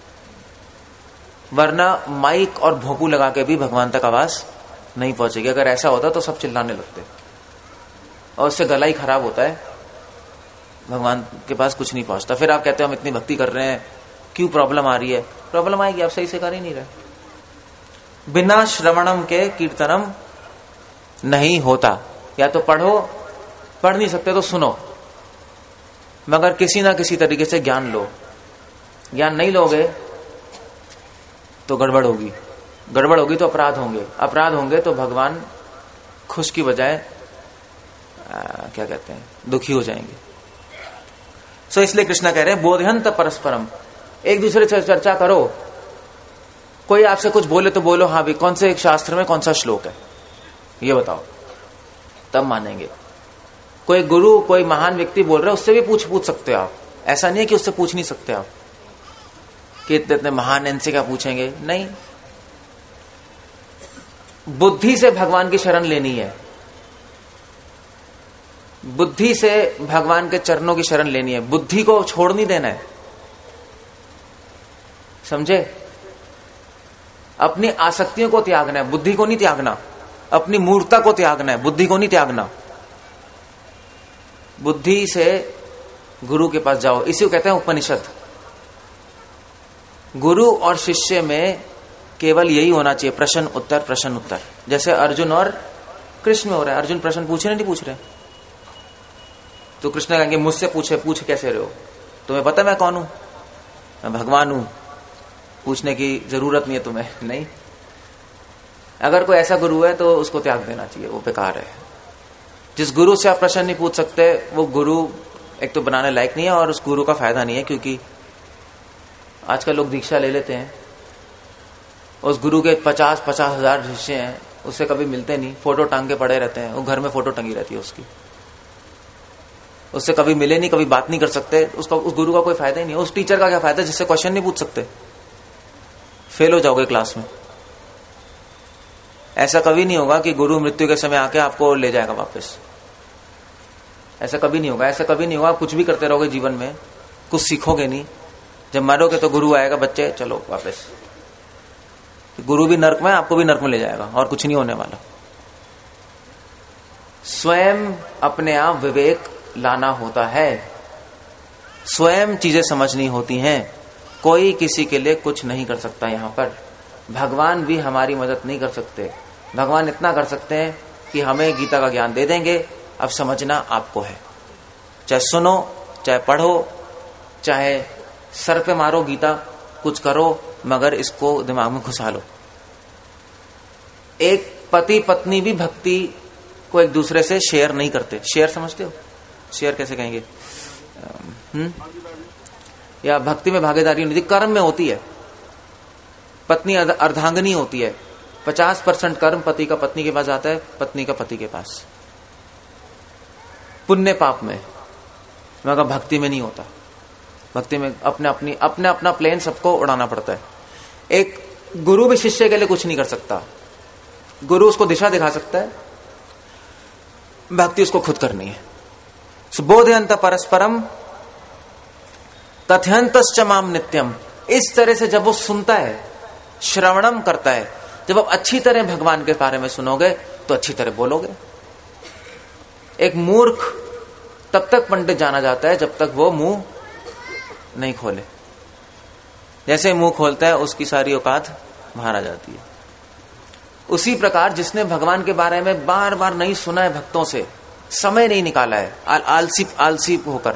वरना माइक और भोंपू लगा के भी भगवान तक आवाज नहीं पहुंचेगी। अगर ऐसा होता तो सब चिल्लाने लगते और उससे गला ही खराब होता है, भगवान के पास कुछ नहीं पहुंचता। फिर आप कहते हो हम इतनी भक्ति कर रहे हैं, क्यों प्रॉब्लम आ रही है? प्रॉब्लम आएगी, आप सही से कर ही नहीं रहे। बिना श्रवणम के कीर्तनम नहीं होता। या तो पढ़ो, पढ़ नहीं सकते तो सुनो, मगर किसी ना किसी तरीके से ज्ञान लो। ज्ञान नहीं लोगे तो गड़बड़ होगी, गड़बड़ होगी तो अपराध होंगे, अपराध होंगे तो भगवान खुश की बजाय क्या कहते हैं, दुखी हो जाएंगे। सो इसलिए कृष्णा कह रहे हैं बोधयंत परस्परम, एक दूसरे से चर्चा करो। कोई आपसे कुछ बोले तो बोलो हाँ भी कौन से एक शास्त्र में कौन सा श्लोक है ये बताओ, तब मानेंगे। कोई गुरु, कोई महान व्यक्ति बोल रहा है, उससे भी पूछ पूछ सकते हो आप। ऐसा नहीं है कि उससे पूछ नहीं सकते आप कि इतने इतने महान, इनसे क्या पूछेंगे। नहीं, बुद्धि से भगवान की शरण लेनी है, बुद्धि से भगवान के चरणों की शरण लेनी है, बुद्धि को छोड़ नहीं देना है, समझे? अपनी आसक्तियों को त्यागना है, बुद्धि को नहीं त्यागना। अपनी मूर्खता को त्यागना है, बुद्धि को नहीं त्यागना। बुद्धि से गुरु के पास जाओ, इसी को कहते हैं उपनिषद। गुरु और शिष्य में केवल यही होना चाहिए, प्रश्न उत्तर प्रश्न उत्तर। जैसे अर्जुन और कृष्ण में हो रहा है, अर्जुन प्रश्न पूछ रहे नहीं पूछ रहे, तो कृष्ण कहेंगे मुझसे पूछे, पूछ कैसे रहे हो, तुम्हें पता मैं कौन हूं? मैं भगवान हूं, पूछने की जरूरत नहीं है तुम्हें। नहीं, अगर कोई ऐसा गुरु है तो उसको त्याग देना चाहिए, वो बेकार है। जिस गुरु से आप प्रश्न नहीं पूछ सकते वो गुरु एक तो बनाने लायक नहीं है, और उस गुरु का फायदा नहीं है, क्योंकि आजकल लोग दीक्षा ले लेते हैं, उस गुरु के पचास पचास हजार शिष्य हैं, उससे कभी मिलते नहीं, फोटो टांग के पड़े रहते हैं, वो घर में फोटो टंगी रहती है उसकी, उससे कभी मिले नहीं, कभी बात नहीं कर सकते, उसका उस गुरु का कोई फायदा ही नहीं है। उस टीचर का क्या फायदा जिससे क्वेश्चन नहीं पूछ सकते, फेल हो जाओगे क्लास में। ऐसा कभी नहीं होगा कि गुरु मृत्यु के समय आके आपको ले जाएगा वापस, ऐसा कभी नहीं होगा। ऐसा कभी नहीं होगा, कुछ भी करते रहोगे जीवन में, कुछ सीखोगे नहीं। जब मरोगे तो गुरु आएगा, बच्चे चलो वापस। गुरु भी नर्क में, आपको भी नर्क में ले जाएगा, और कुछ नहीं होने वाला। स्वयं अपने आप विवेक लाना होता है, स्वयं चीजें समझनी होती हैं। कोई किसी के लिए कुछ नहीं कर सकता। यहां पर भगवान भी हमारी मदद नहीं कर सकते। भगवान इतना कर सकते हैं कि हमें गीता का ज्ञान दे देंगे, अब समझना आपको है। चाहे सुनो, चाहे पढ़ो, चाहे सर पे मारो गीता, कुछ करो, मगर इसको दिमाग में घुसा लो। एक पति पत्नी भी भक्ति को एक दूसरे से शेयर नहीं करते। शेयर समझते हो? शेयर कैसे कहेंगे? हम्म या भक्ति में भागीदारी नहीं, कर्म में होती है। पत्नी अर्धांगिनी होती है। पचास परसेंट कर्म पति का पत्नी के पास आता है, पत्नी का पति के पास, पुण्य पाप में। मगर भक्ति में नहीं होता। भक्ति में अपने अपनी अपने अपना प्लेन सबको उड़ाना पड़ता है। एक गुरु भी शिष्य के लिए कुछ नहीं कर सकता। गुरु उसको दिशा दिखा सकता है, भक्ति उसको खुद करनी है। सुबोधयंत परस्परम कथयंतश्च माम नित्यम। इस तरह से जब वो सुनता है, श्रवणम करता है, जब आप अच्छी तरह भगवान के बारे में सुनोगे तो अच्छी तरह बोलोगे। एक मूर्ख तब तक पंडित जाना जाता है जब तक वो मुंह नहीं खोले। जैसे मुंह खोलता है उसकी सारी औकात बाहर आ जाती है। उसी प्रकार जिसने भगवान के बारे में बार बार नहीं सुना है भक्तों से, समय नहीं निकाला है, आल, आलसी आलसी होकर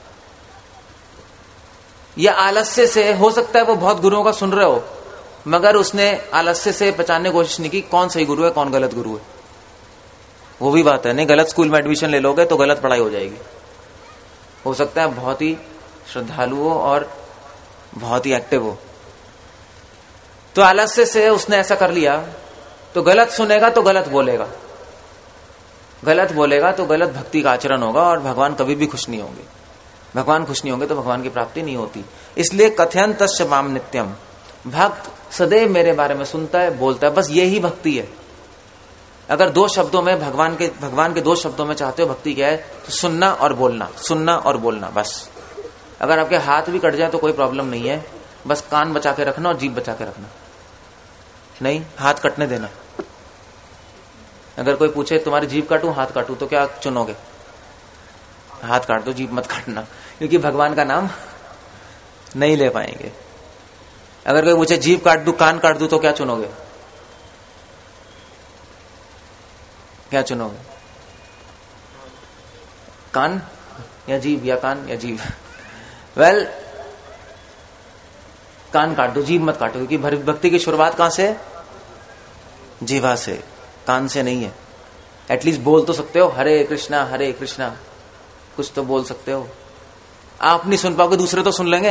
या आलस्य से, हो सकता है वो बहुत गुरुओं का सुन रहे हो, मगर उसने आलस्य से पहचानने की कोशिश नहीं की कौन सही गुरु है कौन गलत गुरु है। वो भी बात है, नहीं गलत स्कूल में एडमिशन ले लोगे तो गलत पढ़ाई हो जाएगी। हो सकता है बहुत ही श्रद्धालु हो और बहुत ही एक्टिव हो, तो आलस्य से उसने ऐसा कर लिया, तो गलत सुनेगा तो गलत बोलेगा, गलत बोलेगा तो गलत भक्ति का आचरण होगा, और भगवान कभी भी खुश नहीं होंगे। भगवान खुश नहीं होंगे तो भगवान की प्राप्ति नहीं होती। इसलिए कथयंतश्च माम नित्यम, भक्त सदैव मेरे बारे में सुनता है, बोलता है, बस यही भक्ति है। अगर दो शब्दों में भगवान के भगवान के दो शब्दों में चाहते हो भक्ति क्या है, तो सुनना और बोलना, सुनना और बोलना, बस। अगर आपके हाथ भी कट जाए तो कोई प्रॉब्लम नहीं है, बस कान बचा के रखना और जीभ बचा के रखना, नहीं हाथ कटने देना। अगर कोई पूछे तुम्हारी जीभ काटूं हाथ काटूं तो क्या चुनोगे? हाथ काट दो, जीभ मत काटना, क्योंकि भगवान का नाम नहीं ले पाएंगे। अगर कोई पूछे जीभ काट दूं कान काट दूं तो क्या चुनोगे? क्या चुनोगे? कान या जीभ, या कान या जीभ? वेल well, कान काट दो, जीभ मत काटो, क्योंकि भक्ति की शुरुआत कहां से? जीवा से, कान से नहीं है। एटलीस्ट बोल तो सकते हो, हरे कृष्णा हरे कृष्णा, कुछ तो बोल सकते हो। आप नहीं सुन पाओगे, दूसरे तो सुन लेंगे।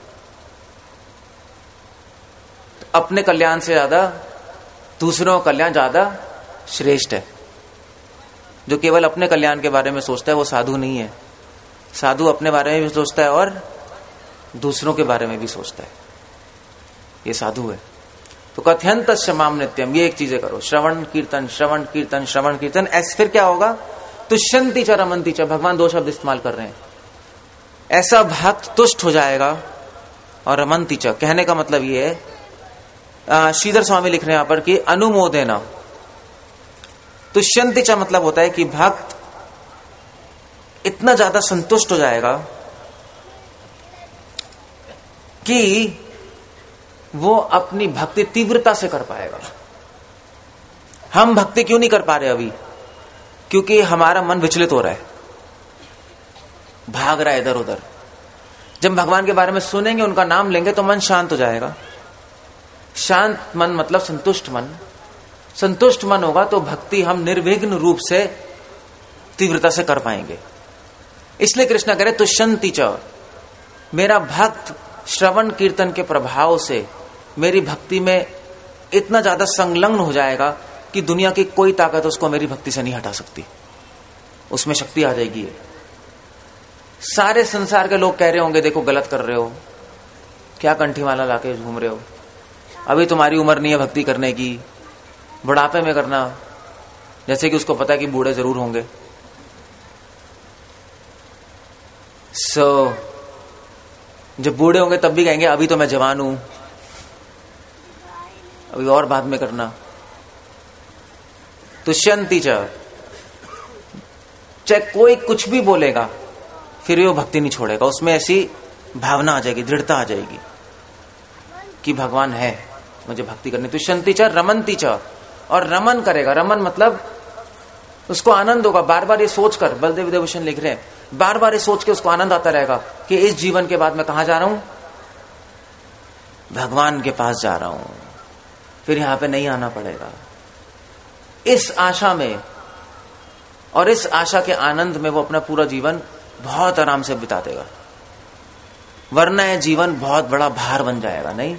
तो अपने कल्याण से ज्यादा दूसरों का कल्याण ज्यादा श्रेष्ठ है। जो केवल अपने कल्याण के बारे में सोचता है वो साधु नहीं है। साधु अपने बारे में भी सोचता है और दूसरों के बारे में भी सोचता है, ये साधु है। तो कथयंतश्च माम नित्यम, ये एक चीजें करो, श्रवण कीर्तन श्रवण कीर्तन श्रवण कीर्तन। ऐसे फिर क्या होगा? तुष्यंति च रमंति च, भगवान दो शब्द इस्तेमाल कर रहे हैं। ऐसा भक्त तुष्ट हो जाएगा, और रमंति च कहने का मतलब ये है, श्रीधर स्वामी लिख रहे हैं यहां पर कि अनुमोदेना। तुष्यंति च मतलब होता है कि भक्त इतना ज्यादा संतुष्ट हो जाएगा कि वो अपनी भक्ति तीव्रता से कर पाएगा। हम भक्ति क्यों नहीं कर पा रहे अभी? क्योंकि हमारा मन विचलित हो रहा है, भाग रहा है इधर उधर। जब भगवान के बारे में सुनेंगे, उनका नाम लेंगे, तो मन शांत हो जाएगा। शांत मन मतलब संतुष्ट मन। संतुष्ट मन होगा तो भक्ति हम निर्विघ्न रूप से तीव्रता से कर पाएंगे। इसलिए कृष्ण कह रहे तुष्यंति च, मेरा भक्त श्रवण कीर्तन के प्रभाव से मेरी भक्ति में इतना ज्यादा संलग्न हो जाएगा कि दुनिया की कोई ताकत उसको मेरी भक्ति से नहीं हटा सकती। उसमें शक्ति आ जाएगी। सारे संसार के लोग कह रहे होंगे देखो गलत कर रहे हो, क्या कंठी माला लाके घूम रहे हो, अभी तुम्हारी उम्र नहीं है भक्ति करने की, बुढ़ापे में करना। जैसे कि उसको पता है कि बूढ़े जरूर होंगे। सो so, जब बूढ़े होंगे तब भी कहेंगे अभी तो मैं जवान हूं, अभी और बाद में करना। तुष्यंती च, चाहे कोई कुछ भी बोलेगा फिर भी वो भक्ति नहीं छोड़ेगा। उसमें ऐसी भावना आ जाएगी, दृढ़ता आ जाएगी कि भगवान है, मुझे भक्ति करनी। तुष्यंती च रमंती च, और रमन करेगा। रमन मतलब उसको आनंद होगा, बार बार ये सोचकर, बलदेव देवभूषण लिख रहे हैं, बार बार ये सोच के उसको आनंद आता रहेगा कि इस जीवन के बाद मैं कहां जा रहा हूं, भगवान के पास जा रहा हूं, फिर यहां पे नहीं आना पड़ेगा। इस आशा में और इस आशा के आनंद में वो अपना पूरा जीवन बहुत आराम से बिता देगा, वरना यह जीवन बहुत बड़ा भार बन जाएगा। नहीं,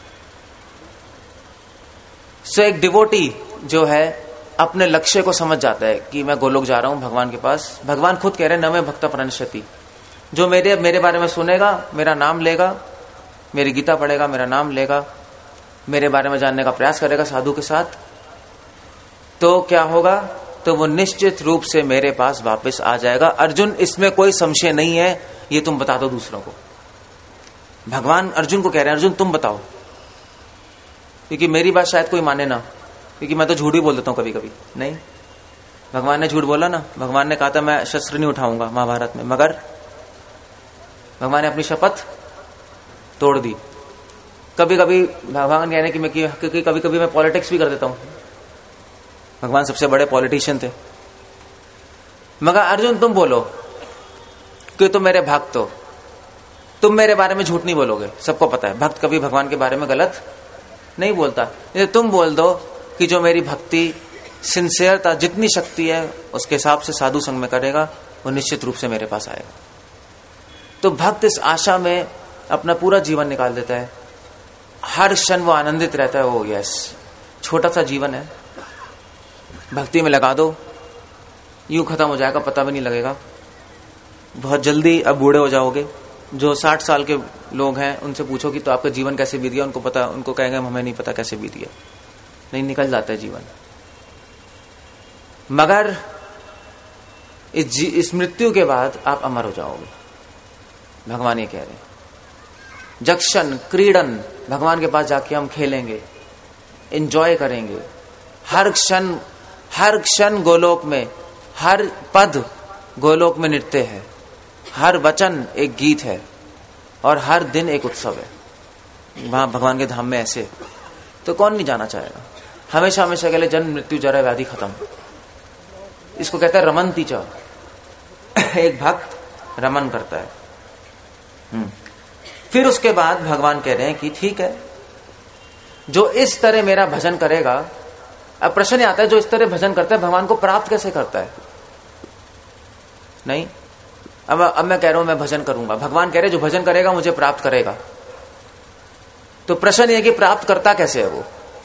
सो एक डिवोटी जो है अपने लक्ष्य को समझ जाता है कि मैं गोलोक जा रहा हूं भगवान के पास। भगवान खुद कह रहे हैं, न मैं भक्त प्रणश्यति, जो मेरे मेरे बारे में सुनेगा, मेरा नाम लेगा, मेरी गीता पढ़ेगा, मेरा नाम लेगा, मेरे बारे में जानने का प्रयास करेगा साधु के साथ, तो क्या होगा, तो वो निश्चित रूप से मेरे पास वापस आ जाएगा। अर्जुन, इसमें कोई संशय नहीं है, ये तुम बता दो दूसरों को। भगवान अर्जुन को कह रहे हैं, अर्जुन तुम बताओ, क्योंकि मेरी बात शायद कोई माने ना, क्योंकि मैं तो झूठ ही बोल देता हूं कभी कभी। नहीं, भगवान ने झूठ बोला ना, भगवान ने कहा था मैं शस्त्र नहीं उठाऊंगा महाभारत में, मगर भगवान ने अपनी शपथ तोड़ दी। कभी कभी भगवान कहने की मैं क्योंकि कभी कभी मैं पॉलिटिक्स भी कर देता हूं, भगवान सबसे बड़े पॉलिटिशियन थे, मगर अर्जुन तुम बोलो कि तुम मेरे भक्त हो, तुम मेरे बारे में झूठ नहीं बोलोगे। सबको पता है भक्त कभी भगवान के बारे में गलत नहीं बोलता। तुम बोल दो कि जो मेरी भक्ति सिंसियरता जितनी शक्ति है उसके हिसाब से साधु संग में करेगा, वो निश्चित रूप से मेरे पास आएगा। तो भक्त इस आशा में अपना पूरा जीवन निकाल देता है, हर क्षण वो आनंदित रहता है। वो यस, छोटा सा जीवन है, भक्ति में लगा दो, यूं खत्म हो जाएगा, पता भी नहीं लगेगा। बहुत जल्दी अब बूढ़े हो जाओगे। जो साठ साल के लोग हैं उनसे पूछो कि तो आपका जीवन कैसे बीत गया, उनको पता, उनको कहेंगे हमें नहीं पता कैसे बीत गया। नहीं, निकल जाता है जीवन। मगर इस, इस मृत्यु के बाद आप अमर हो जाओगे, भगवान ये कह रहे हैं। जक्षण क्रीडन, भगवान के पास जाके हम खेलेंगे, एंजॉय करेंगे। हर क्षण हर क्षण गोलोक में, हर पद गोलोक में नृत्य है, हर वचन एक गीत है, और हर दिन एक उत्सव है वहां भगवान के धाम में। ऐसे तो कौन नहीं जाना चाहेगा। हमेशा हमेशा के लिए जन्म मृत्यु जरा व्याधि खत्म। इसको कहते हैं रमंती च, एक भक्त रमन करता है। हम्म फिर उसके बाद भगवान कह रहे हैं कि ठीक है, जो इस तरह मेरा भजन करेगा। अब प्रश्न आता है, जो इस तरह भजन करता है भगवान को प्राप्त कैसे करता है? नहीं, अब अब मैं कह रहा हूं मैं भजन करूंगा, भगवान कह रहे जो भजन करेगा मुझे प्राप्त करेगा। तो प्रश्न यह कि प्राप्त करता कैसे है वो?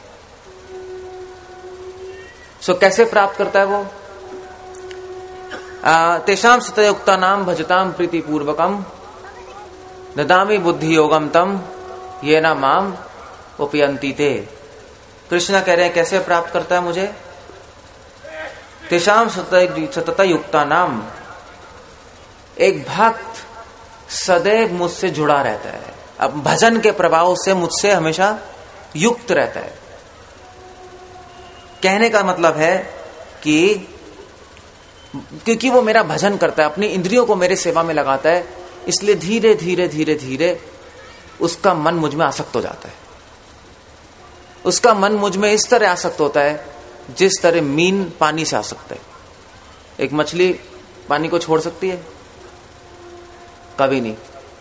सो कैसे प्राप्त करता है वो? तेषाम सतयुक्ता नाम भजताम प्रीति पूर्वकम ददामी बुद्धि योगम तम ये ना माम उपयंती ते। कृष्णा कह रहे हैं कैसे प्राप्त करता है मुझे? तेषाम सतयुक्ता नाम, एक भक्त सदैव मुझसे जुड़ा रहता है, अब भजन के प्रभाव से मुझसे हमेशा युक्त रहता है। कहने का मतलब है कि क्योंकि वो मेरा भजन करता है, अपनी इंद्रियों को मेरे सेवा में लगाता है, इसलिए धीरे धीरे धीरे धीरे उसका मन मुझ में आसक्त हो जाता है। उसका मन मुझ में इस तरह आसक्त होता है जिस तरह मीन पानी से आसक्त है। एक मछली पानी को छोड़ सकती है? कभी नहीं।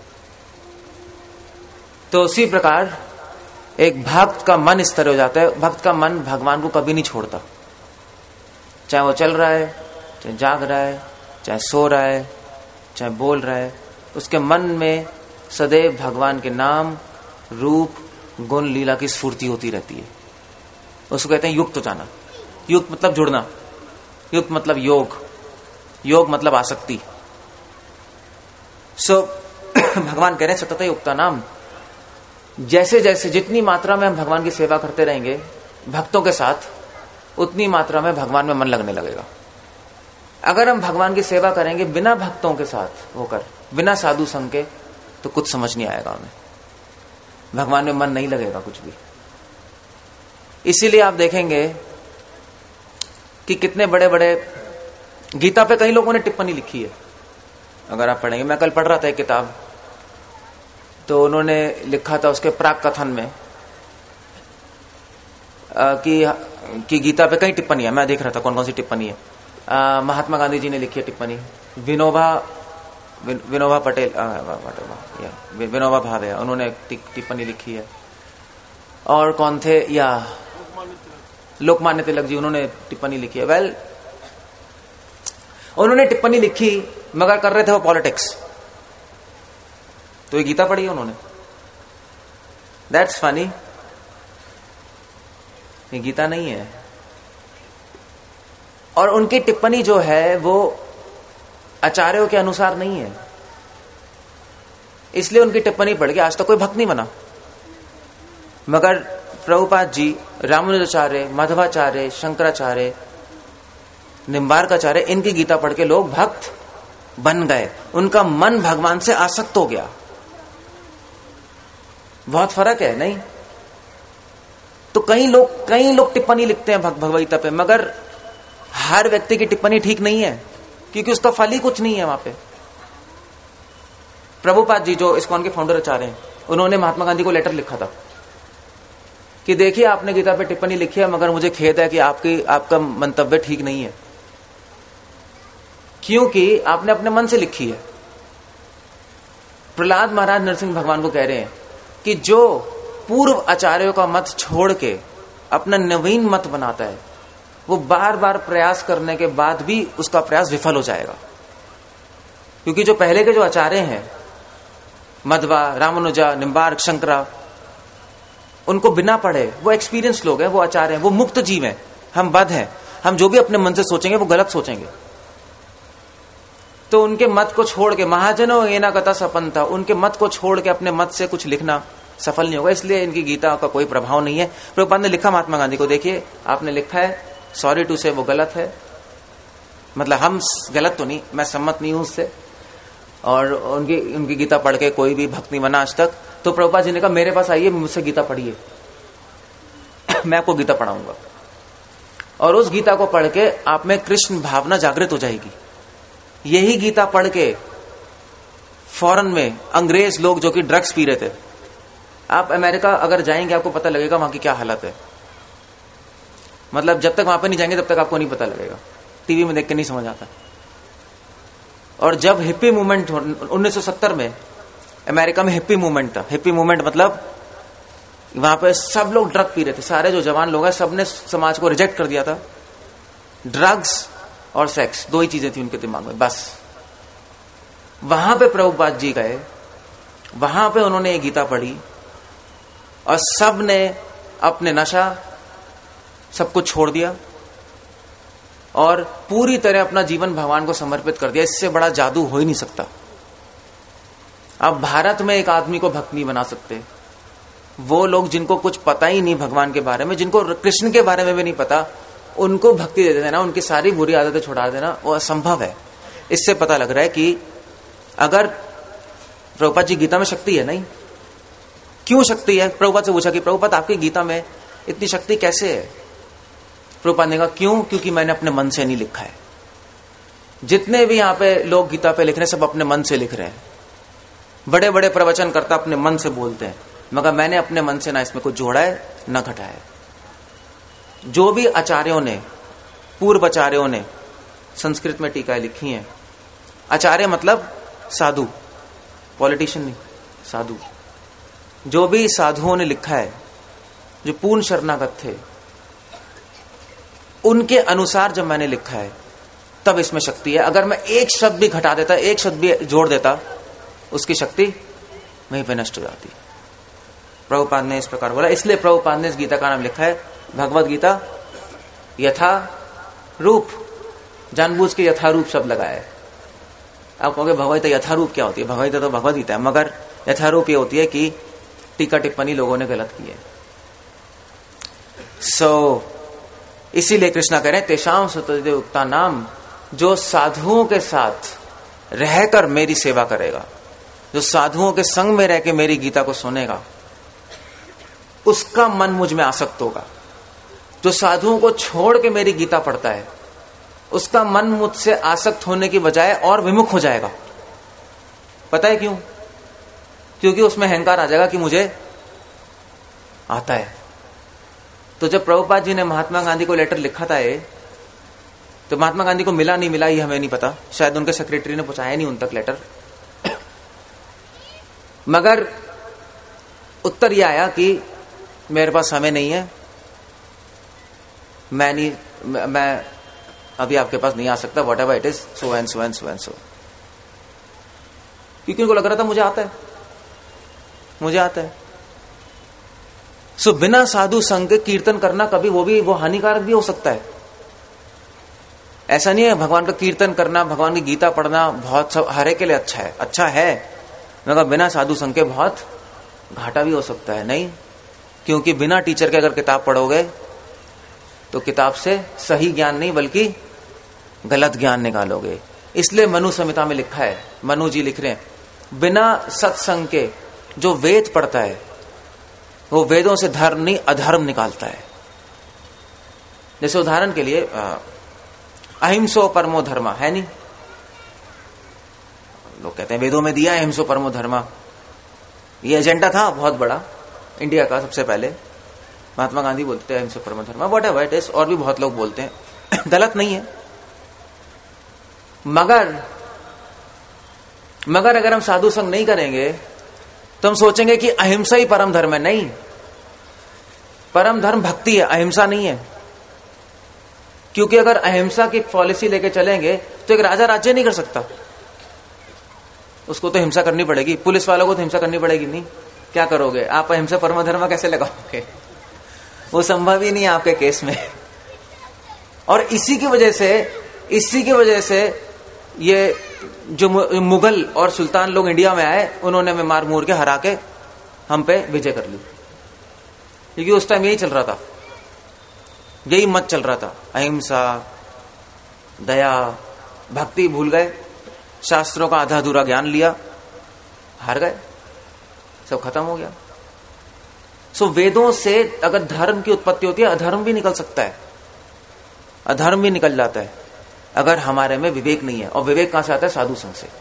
तो उसी प्रकार एक भक्त का मन इस तरह हो जाता है, भक्त का मन भगवान को कभी नहीं छोड़ता। चाहे वो चल रहा है, चाहे जाग रहा है, चाहे सो रहा है, चाहे बोल रहा है, उसके मन में सदैव भगवान के नाम, रूप, गुण, लीला की स्फूर्ति होती रहती है। उसको कहते हैं युक्त हो जाना। युक्त मतलब जुड़ना, युक्त मतलब योग, योग मतलब आसक्ति। सो so, भगवान कह रहे हैं सतत युक्ता नाम। जैसे जैसे जितनी मात्रा में हम भगवान की सेवा करते रहेंगे भक्तों के साथ, उतनी मात्रा में भगवान में मन लगने लगेगा। अगर हम भगवान की सेवा करेंगे बिना भक्तों के साथ होकर, बिना साधु संग के, तो कुछ समझ नहीं आएगा हमें, भगवान में मन नहीं लगेगा कुछ भी। इसीलिए आप देखेंगे कि कितने बड़े बड़े गीता पे कई लोगों ने टिप्पणी लिखी है, अगर आप पढ़ेंगे। मैं कल पढ़ रहा था एक किताब, तो उन्होंने लिखा था उसके प्राक कथन में आ, कि, कि गीता पे कई टिप्पणी है। मैं देख रहा था कौन कौन सी टिप्पणी है। आ, महात्मा गांधी जी ने लिखी है टिप्पणी, विनोबा विन, विनोबा पटेल विनोबा भावे उन्होंने टिप्पणी लिखी है। और कौन थे, या लोकमान्य तिलक जी, उन्होंने टिप्पणी लिखी है। वेल, उन्होंने टिप्पणी लिखी मगर कर रहे थे वो पॉलिटिक्स, तो ये गीता पढ़ी है उन्होंने। दैट्स फनी, ये गीता नहीं है। और उनकी टिप्पणी जो है वो आचार्यों के अनुसार नहीं है, इसलिए उनकी टिप्पणी पढ़ के आज तक कोई भक्त नहीं बना। मगर प्रभुपाद जी, रामानुजाचार्य, माधवाचार्य, शंकराचार्य, निम्बार्काचार्य, इनकी गीता पढ़ के लोग भक्त बन गए, उनका मन भगवान से आसक्त हो गया। बहुत फर्क है नहीं? तो कई लोग कई लोग टिप्पणी लिखते हैं भगवद गीता पे, मगर हर व्यक्ति की टिप्पणी ठीक नहीं है, क्योंकि उसका फल ही कुछ नहीं है वहां पे। प्रभुपाद जी जो इस्कॉन के फाउंडर आचार्य हैं, उन्होंने महात्मा गांधी को लेटर लिखा था कि देखिए आपने गीता पे टिप्पणी लिखी है, मगर मुझे खेद है कि आपकी आपका मंतव्य ठीक नहीं है, क्योंकि आपने अपने मन से लिखी है। प्रहलाद महाराज नरसिंह भगवान को कह रहे हैं कि जो पूर्व आचार्यों का मत छोड़ के अपना नवीन मत बनाता है, वो बार बार प्रयास करने के बाद भी उसका प्रयास विफल हो जाएगा, क्योंकि जो पहले के जो आचार्य हैं, मध्वा, रामानुजा, निम्बार्क, शंकरा, उनको बिना पढ़े, वो एक्सपीरियंस लोग हैं, वो आचार्य हैं, वो मुक्त जीव हैं। हम बद्ध हैं, हम जो भी अपने मन से सोचेंगे वो गलत सोचेंगे। तो उनके मत को छोड़ के, महाजनों ये ना कथा सपन था, उनके मत को छोड़ के अपने मत से कुछ लिखना सफल नहीं होगा। इसलिए इनकी गीता का कोई प्रभाव नहीं है। प्रभुपाद ने लिखा महात्मा गांधी को, देखिए आपने लिखा है, सॉरी टू से वो गलत है, मतलब हम गलत तो नहीं, मैं सम्मत नहीं हूं उससे, और उनकी उनकी गीता पढ़ के कोई भी भक्त नहीं बना आज तक। तो प्रभुपाद जी ने कहा मेरे पास आइए, मुझसे गीता पढ़िए, मैं आपको गीता पढ़ाऊंगा, और उस गीता को पढ़ के आप में कृष्ण भावना जागृत हो जाएगी। यही गीता पढ़ के फॉरेन में अंग्रेज लोग जो कि ड्रग्स पी रहे थे, आप अमेरिका अगर जाएंगे आपको पता लगेगा वहां की क्या हालत है। मतलब जब तक वहां पे नहीं जाएंगे तब तक आपको नहीं पता लगेगा, टीवी में देख के नहीं समझ आता। और जब हिप्पी मूवमेंट उन्नीस सौ सत्तर में अमेरिका में हिप्पी मूवमेंट था, हिप्पी मूवमेंट मतलब वहां पे सब लोग ड्रग पी रहे थे, सारे जो जवान लोग हैं सबने समाज को रिजेक्ट कर दिया था। ड्रग्स और सेक्स दो ही चीजें थी उनके दिमाग में बस। वहां पे प्रभुपाद जी गए, वहां पे उन्होंने ये गीता पढ़ी, और सब ने अपने नशा सब कुछ छोड़ दिया और पूरी तरह अपना जीवन भगवान को समर्पित कर दिया। इससे बड़ा जादू हो ही नहीं सकता। अब भारत में एक आदमी को भक्त नहीं बना सकते वो लोग जिनको कुछ पता ही नहीं भगवान के बारे में, जिनको कृष्ण के बारे में भी नहीं पता, उनको भक्ति दे देना, उनकी सारी बुरी आदतें छुड़ा देना, वो असंभव है। इससे पता लग रहा है कि अगर प्रभुपाद जी गीता में शक्ति है नहीं, क्यों शक्ति है? प्रभुपाद से पूछा कि प्रभुपाद आपकी गीता में इतनी शक्ति कैसे है? प्रभुपाद ने कहा क्यों? क्योंकि मैंने अपने मन से नहीं लिखा है। जितने भी यहाँ पे लोग गीता पे लिख रहे हैं सब अपने मन से लिख रहे हैं, बड़े बड़े प्रवचन करता अपने मन से बोलते हैं, मगर मैंने अपने मन से ना इसमें कुछ जोड़ा है ना घटाया है। जो भी आचार्यों ने, पूर्व आचार्यों ने संस्कृत में टीकाएं लिखी हैं, आचार्य मतलब साधु, पॉलिटिशियन नहीं, साधु, जो भी साधुओं ने लिखा है, जो पूर्ण शरणागत थे, उनके अनुसार जब मैंने लिखा है तब इसमें शक्ति है। अगर मैं एक शब्द भी घटा देता, एक शब्द भी जोड़ देता, उसकी शक्ति वहीं पे नष्ट हो जाती। प्रभुपाद ने इस प्रकार बोला, इसलिए प्रभुपाद ने इस गीता का नाम लिखा है भगवद गीता यथा रूप। जानबूझ के यथा रूप शब्द लगाया है। आप कहोगे भगवद गीता यथा रूप क्या होती है? भगवद गीता तो भगवद गीता है, मगर यथा रूप ये होती है कि टीका टिप्पणी लोगों ने गलत की है। सो so, इसीलिए कृष्णा कह रहे हैं तेषाम सुतदेवता नाम, जो साधुओं के साथ रहकर मेरी सेवा करेगा, जो साधुओं के संग में रह के मेरी गीता को सुनेगा, उसका मन मुझ में आसक्त होगा। जो साधुओं को छोड़ के मेरी गीता पढ़ता है, उसका मन मुझसे आसक्त होने की बजाय और विमुख हो जाएगा। पता है क्यों? क्योंकि उसमें अहंकार आ जाएगा कि मुझे आता है। तो जब प्रभुपाद जी ने महात्मा गांधी को लेटर लिखा था ये, तो महात्मा गांधी को मिला नहीं मिला ये हमें नहीं पता, शायद उनके सेक्रेटरी ने पहुंचाया नहीं उन तक लेटर। मगर उत्तर यह आया कि मेरे पास समय नहीं है, मैं नहीं मैं, मैं अभी आपके पास नहीं आ सकता, whatever it is, so and so and so and so. क्योंकि उनको लग रहा था मुझे आता है, मुझे आता है। सो so, बिना साधु संग के कीर्तन करना कभी वो भी वो हानिकारक भी हो सकता है। ऐसा नहीं है भगवान का कीर्तन करना, भगवान की गीता पढ़ना बहुत सब हरे के लिए अच्छा है, अच्छा है, मगर बिना साधु संग के बहुत घाटा भी हो सकता है। नहीं, क्योंकि बिना टीचर के अगर किताब पढ़ोगे तो किताब से सही ज्ञान नहीं बल्कि गलत ज्ञान निकालोगे। इसलिए मनु संहिता में लिखा है, मनु जी लिख रहे हैं, बिना सत्संग के जो वेद पढ़ता है वो वेदों से धर्म नहीं अधर्म निकालता है। जैसे उदाहरण के लिए अहिंसो परमो धर्म है नहीं, लोग कहते हैं वेदों में दिया अहिंसो परमो धर्म, ये एजेंडा था बहुत बड़ा इंडिया का। सबसे पहले महात्मा गांधी बोलते हैं अहिंसो परमो धर्म, वट एवर इट इज, और भी बहुत लोग बोलते हैं, गलत नहीं है। मगर मगर अगर हम साधु संग नहीं करेंगे तो हम सोचेंगे कि अहिंसा ही परम धर्म है। नहीं, परम धर्म भक्ति है, अहिंसा नहीं है। क्योंकि अगर अहिंसा की पॉलिसी लेके चलेंगे तो एक राजा राज्य नहीं कर सकता, उसको तो हिंसा करनी पड़ेगी, पुलिस वालों को तो हिंसा करनी पड़ेगी। नहीं, क्या करोगे आप? अहिंसा परम धर्म कैसे लगाओगे? वो संभव ही नहीं है आपके केस में। और इसी की वजह से इसी की वजह से ये जो मुगल और सुल्तान लोग इंडिया में आए, उन्होंने हमें मार मूर के हरा के हम पे विजय कर ली, क्योंकि उस टाइम यही चल रहा था, यही मत चल रहा था, अहिंसा, दया, भक्ति भूल गए, शास्त्रों का आधा अधूरा ज्ञान लिया, हार गए, सब खत्म हो गया। सो वेदों से अगर धर्म की उत्पत्ति होती है, अधर्म भी निकल सकता है, अधर्म भी निकल जाता है अगर हमारे में विवेक नहीं है। और विवेक कहां से आता है? साधु संघ से।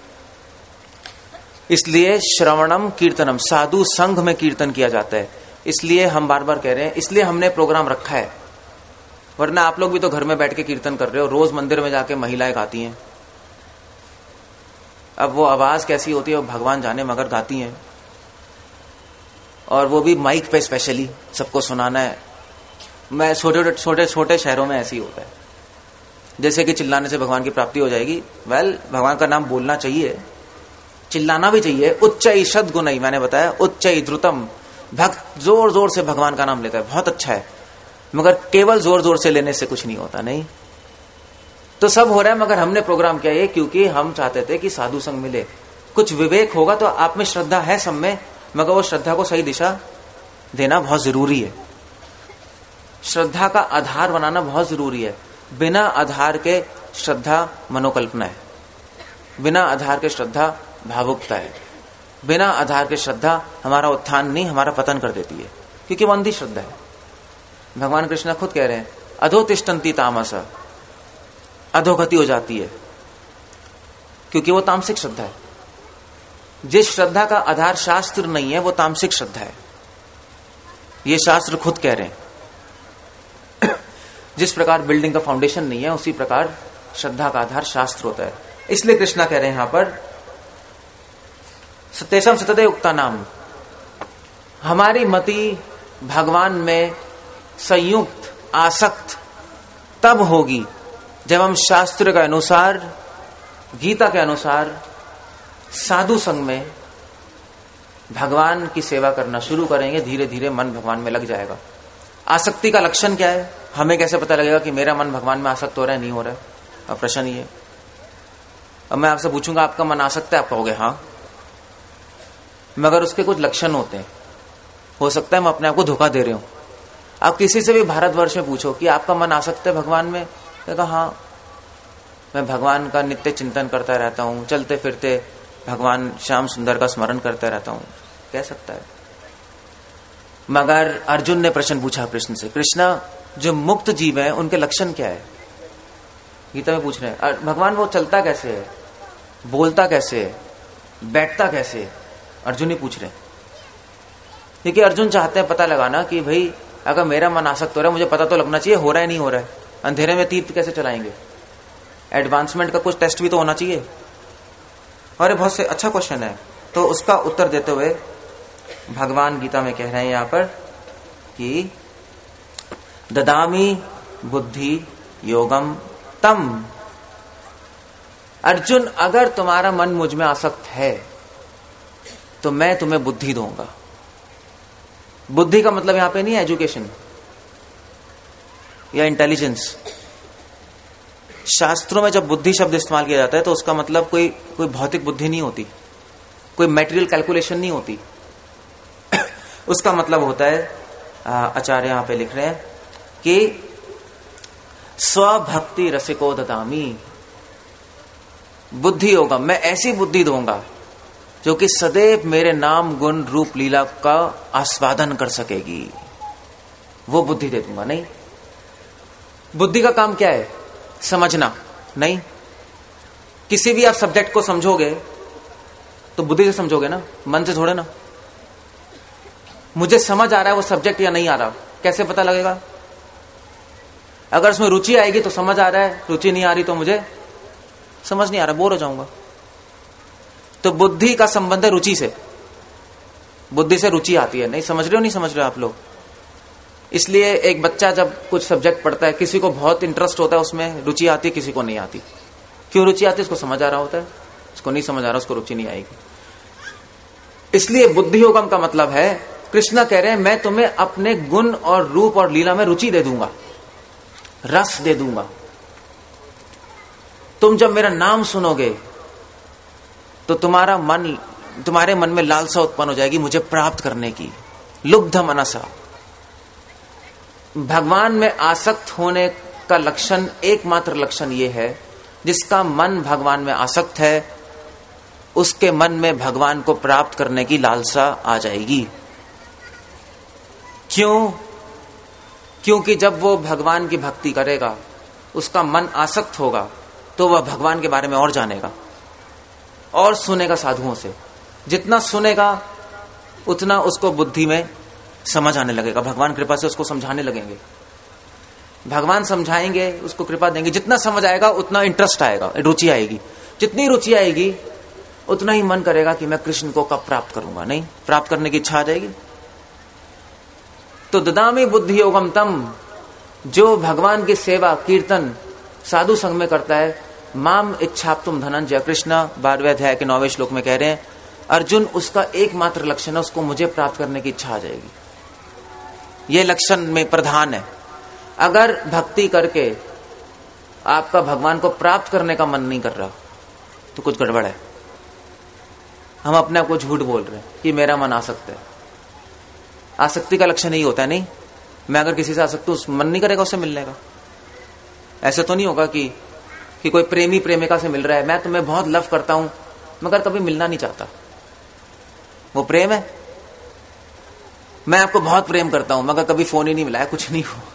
इसलिए श्रवणम कीर्तनम, साधु संघ में कीर्तन किया जाता है। इसलिए हम बार बार कह रहे हैं, इसलिए हमने प्रोग्राम रखा है, वरना आप लोग भी तो घर में बैठ के कीर्तन कर रहे हो, रोज मंदिर में जाके महिलाएं गाती हैं। अब वो आवाज कैसी होती है वो भगवान जाने, मगर गाती हैं, और वो भी माइक पे स्पेशली सबको सुनाना है। मैं छोटे छोटे छोटे शहरों में ऐसे ही होता है, जैसे कि चिल्लाने से भगवान की प्राप्ति हो जाएगी। वेल, भगवान का नाम बोलना चाहिए, चिल्लाना भी चाहिए। उच्चई सद्गुणई, मैंने बताया, उच्चई द्रुतम, भक्त जोर जोर से भगवान का नाम लेता है, बहुत अच्छा है, मगर केवल जोर जोर से लेने से कुछ नहीं होता। नहीं तो सब हो रहा है, मगर हमने प्रोग्राम किया ये क्योंकि हम चाहते थे कि साधु संग मिले, कुछ विवेक होगा। तो आप में श्रद्धा है सब में, मगर वो श्रद्धा को सही दिशा देना बहुत जरूरी है, श्रद्धा का आधार बनाना बहुत जरूरी है। बिना आधार के श्रद्धा मनोकल्पना है, बिना आधार के श्रद्धा भावुकता है, बिना आधार के श्रद्धा हमारा उत्थान नहीं, हमारा पतन कर देती है, क्योंकि वो अंधी श्रद्धा है। भगवान कृष्ण खुद कह रहे हैं, अधोतिष्ठन्ति तामस, अधोगति हो जाती है, क्योंकि वो तामसिक श्रद्धा है। जिस श्रद्धा का आधार शास्त्र नहीं है वो तामसिक श्रद्धा है, ये शास्त्र खुद कह रहे हैं। जिस प्रकार बिल्डिंग का फाउंडेशन नहीं है, उसी प्रकार श्रद्धा का आधार शास्त्र होता है। इसलिए कृष्णा कह रहे हैं यहां पर, सत्यसम सतते उक्ता नाम, हमारी मति भगवान में संयुक्त आसक्त तब होगी जब हम शास्त्र के अनुसार, गीता के अनुसार साधु संग में भगवान की सेवा करना शुरू करेंगे। धीरे धीरे मन भगवान में लग जाएगा। आसक्ति का लक्षण क्या है? हमें कैसे पता लगेगा कि मेरा मन भगवान में आसक्त हो रहा है, नहीं हो रहा है? अब प्रश्न ये, अब मैं आपसे पूछूंगा आपका मन आसक्त है, आप कहोगे हाँ, मगर उसके कुछ लक्षण होते हैं। हो सकता है मैं अपने आप को धोखा दे रहे हूं। आप किसी से भी भारतवर्ष में पूछो कि आपका मन आसक्त है भगवान में, कहा हाँ, मैं भगवान का नित्य चिंतन करता रहता हूं, चलते फिरते भगवान श्याम सुंदर का स्मरण करते रहता हूं, कह सकता है। मगर अर्जुन ने प्रश्न पूछा कृष्ण से, कृष्णा जो मुक्त जीव है उनके लक्षण क्या है? गीता में पूछ रहे हैं भगवान वो चलता कैसे है, बोलता कैसे है, बैठता कैसे है? अर्जुन ही पूछ रहे हैं, क्योंकि अर्जुन चाहते हैं पता लगाना कि भाई अगर मेरा मन आसक्त हो रहा है मुझे पता तो लगना चाहिए हो रहा है नहीं हो रहा है। अंधेरे में तीर्थ कैसे चलाएंगे? एडवांसमेंट का कुछ टेस्ट भी तो होना चाहिए। और ये बहुत से अच्छा क्वेश्चन है। तो उसका उत्तर देते हुए भगवान गीता में कह रहे हैं यहां पर कि ददामी बुद्धि योगम तम। अर्जुन अगर तुम्हारा मन मुझ में आसक्त है तो मैं तुम्हें बुद्धि दूंगा। बुद्धि का मतलब यहां पे नहीं है एजुकेशन या इंटेलिजेंस। शास्त्रों में जब बुद्धि शब्द इस्तेमाल किया जाता है तो उसका मतलब कोई कोई भौतिक बुद्धि नहीं होती, कोई मैटेरियल कैलकुलेशन नहीं होती। उसका मतलब होता है, आचार्य यहां पे लिख रहे हैं कि स्वभक्ति रसिको ददामी बुद्धि होगा, मैं ऐसी बुद्धि दूंगा जो कि सदैव मेरे नाम गुण रूप लीला का आस्वादन कर सकेगी, वो बुद्धि दे दूंगा। नहीं, बुद्धि का काम क्या है? समझना नहीं। किसी भी आप सब्जेक्ट को समझोगे तो बुद्धि से समझोगे ना, मन से थोड़े ना। मुझे समझ आ रहा है वो सब्जेक्ट या नहीं आ रहा, कैसे पता लगेगा? अगर उसमें रुचि आएगी तो समझ आ रहा है, रुचि नहीं आ रही तो मुझे समझ नहीं आ रहा, बोर हो जाऊंगा। तो बुद्धि का संबंध है रुचि से। बुद्धि से रुचि आती है। नहीं समझ रहे हो, नहीं समझ रहे हो आप लोग? इसलिए एक बच्चा जब कुछ सब्जेक्ट पढ़ता है, किसी को बहुत इंटरेस्ट होता है उसमें, रुचि आती है, किसी को नहीं आती। क्यों रुचि आती है? उसको समझ आ रहा होता है, उसको नहीं समझ आ रहा, उसको रुचि नहीं आएगी। इसलिए बुद्धि योगम का मतलब है, कृष्ण कह रहे हैं मैं तुम्हें अपने गुण और रूप और लीला में रुचि दे दूंगा, रस दे दूंगा। तुम जब मेरा नाम सुनोगे तो तुम्हारा मन, तुम्हारे मन में लालसा उत्पन्न हो जाएगी मुझे प्राप्त करने की, लुब्ध मनसा। भगवान में आसक्त होने का लक्षण, एकमात्र लक्षण यह है, जिसका मन भगवान में आसक्त है उसके मन में भगवान को प्राप्त करने की लालसा आ जाएगी। क्यों? क्योंकि जब वो भगवान की भक्ति करेगा, उसका मन आसक्त होगा, तो वह भगवान के बारे में और जानेगा और सुनेगा साधुओं से। जितना सुनेगा उतना उसको बुद्धि में समझ आने लगेगा, भगवान कृपा से उसको समझाने लगेंगे, भगवान समझाएंगे, उसको कृपा देंगे। जितना समझ आएगा उतना इंटरेस्ट आएगा, रुचि आएगी। जितनी रुचि आएगी उतना ही मन करेगा कि मैं कृष्ण को कब प्राप्त करूंगा। नहीं, प्राप्त करने की इच्छा आ जाएगी। तो ददामी बुद्धि योगम तम, जो भगवान की सेवा कीर्तन साधु संग में करता है, माम इच्छाप तुम धनंजय। कृष्ण बारहवें अध्याय के नौवें श्लोक में कह रहे हैं अर्जुन उसका एकमात्र लक्षण है, उसको मुझे प्राप्त करने की इच्छा आ जाएगी। यह लक्षण में प्रधान है। अगर भक्ति करके आपका भगवान को प्राप्त करने का मन नहीं कर रहा तो कुछ गड़बड़ है। हम अपने आप को झूठ बोल रहे हैं कि मेरा मन आसक्त है। आसक्ति का लक्षण यही होता है। नहीं, मैं अगर किसी से आसक्त हूं, मन नहीं करेगा उससे मिलने का। ऐसे तो नहीं होगा कि कि कोई प्रेमी प्रेमिका से मिल रहा है, मैं तुम्हें बहुत लव करता हूं मगर कभी मिलना नहीं चाहता, वो प्रेम है? मैं आपको बहुत प्रेम करता हूं मगर कभी फोन ही नहीं मिलाया, कुछ नहीं हुआ।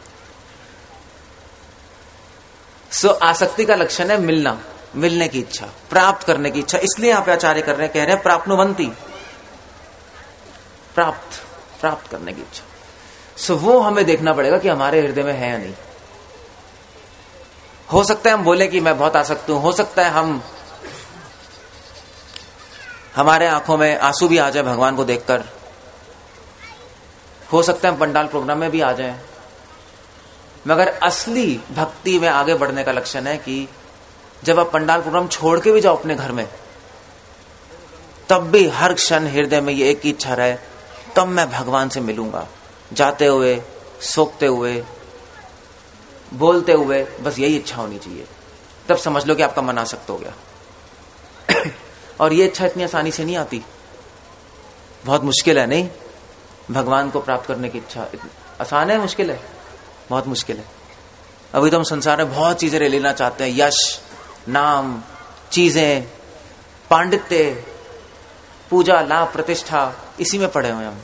सो आसक्ति का लक्षण है मिलना, मिलने की इच्छा, प्राप्त करने की इच्छा। इसलिए यहां पे आचार्य कर रहे हैं, कह रहे हैं प्राप्नुवंती, प्राप्त प्राप्त करने की इच्छा। सो वो हमें देखना पड़ेगा कि हमारे हृदय में है या नहीं। हो सकता है हम बोले कि मैं बहुत आसक्त हूं, हो सकता है हम हमारे आंखों में आंसू भी आ जाए भगवान को देखकर, हो सकता है हम पंडाल प्रोग्राम में भी आ जाएं, मगर असली भक्ति में आगे बढ़ने का लक्षण है कि जब आप पंडाल प्रोग्राम छोड़ के भी जाओ अपने घर में, तब भी हर क्षण हृदय में ये एक ही इच्छा रहे, तब मैं भगवान से मिलूंगा। जाते हुए, सोखते हुए, बोलते हुए, बस यही इच्छा होनी चाहिए। तब समझ लो कि आपका मन आसक्त हो गया। और ये इच्छा इतनी आसानी से नहीं आती, बहुत मुश्किल है। नहीं, भगवान को प्राप्त करने की इच्छा आसान है, मुश्किल है? बहुत मुश्किल है। अभी तो हम संसार में बहुत चीजें ले लेना चाहते हैं, यश, नाम, चीजें, पांडित्य, पूजा, लाभ, प्रतिष्ठा, इसी में पड़े हुए हम।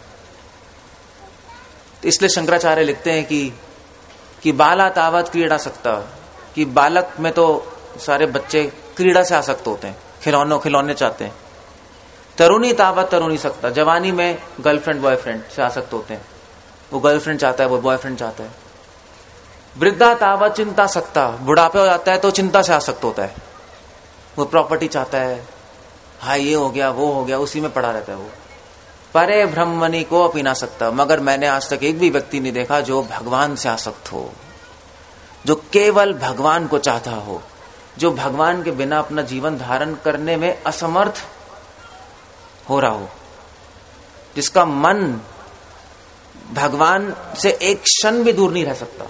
तो इसलिए शंकराचार्य लिखते हैं कि कि बाला तावत क्रीड़ा सकता, कि बालक में तो सारे बच्चे क्रीड़ा से आसक्त होते हैं, खिलौनों खिलौने चाहते हैं। तरुणी तावत तरुणी सकता, जवानी में गर्लफ्रेंड बॉयफ्रेंड से आसक्त होते हैं, वो गर्लफ्रेंड चाहता है, वो बॉयफ्रेंड चाहता है। वृद्धा तावत चिंता सकता, बुढ़ापे हो जाता है तो चिंता से आसक्त होता है, वो प्रॉपर्टी चाहता है, हाँ ये हो गया वो हो गया, उसी में पड़ा रहता है वो। परे ब्रह्मणि को अपी ना सकता, मगर मैंने आज तक एक भी व्यक्ति नहीं देखा जो भगवान से आसक्त हो, जो केवल भगवान को चाहता हो, जो भगवान के बिना अपना जीवन धारण करने में असमर्थ हो रहा हो, जिसका मन भगवान से एक क्षण भी दूर नहीं रह सकता।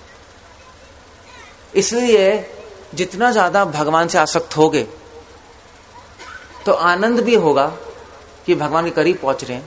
इसलिए जितना ज्यादा भगवान से आसक्त होगे तो आनंद भी होगा कि भगवान के करीब पहुंच रहे हैं,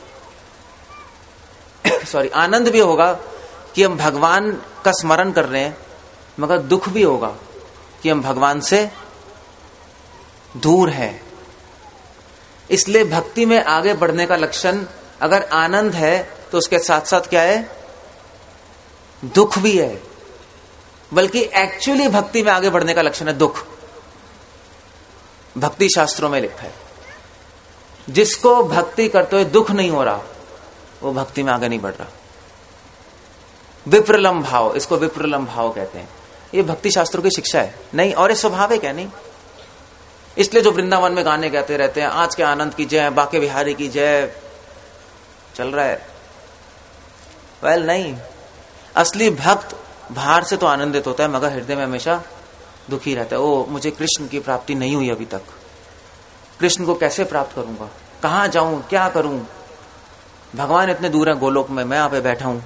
सॉरी आनंद भी होगा कि हम भगवान का स्मरण कर रहे हैं, मगर दुख भी होगा कि हम भगवान से दूर हैं। इसलिए भक्ति में आगे बढ़ने का लक्षण अगर आनंद है तो उसके साथ साथ क्या है, दुख भी है। बल्कि एक्चुअली भक्ति में आगे बढ़ने का लक्षण है दुख। भक्ति शास्त्रों में लिखा है जिसको भक्ति करते हुए दुख नहीं हो रहा वो भक्ति में आगे नहीं बढ़ रहा। विप्रलम भाव, इसको विप्रलम भाव कहते हैं। ये भक्ति शास्त्रों की शिक्षा है नहीं, और ये स्वाभाविक है नहीं। इसलिए जो वृंदावन में गाने गाते रहते हैं, आज के आनंद की जय, बाके बिहारी की जय, चल रहा है। वेल नहीं, असली भक्त बाहर से तो आनंदित होता है मगर हृदय में हमेशा दुखी रहता है। ओ मुझे कृष्ण की प्राप्ति नहीं हुई अभी तक, कृष्ण को कैसे प्राप्त करूंगा, कहां जाऊं, क्या करूं, भगवान इतने दूर है गोलोक में, मैं यहां पे बैठा हूं।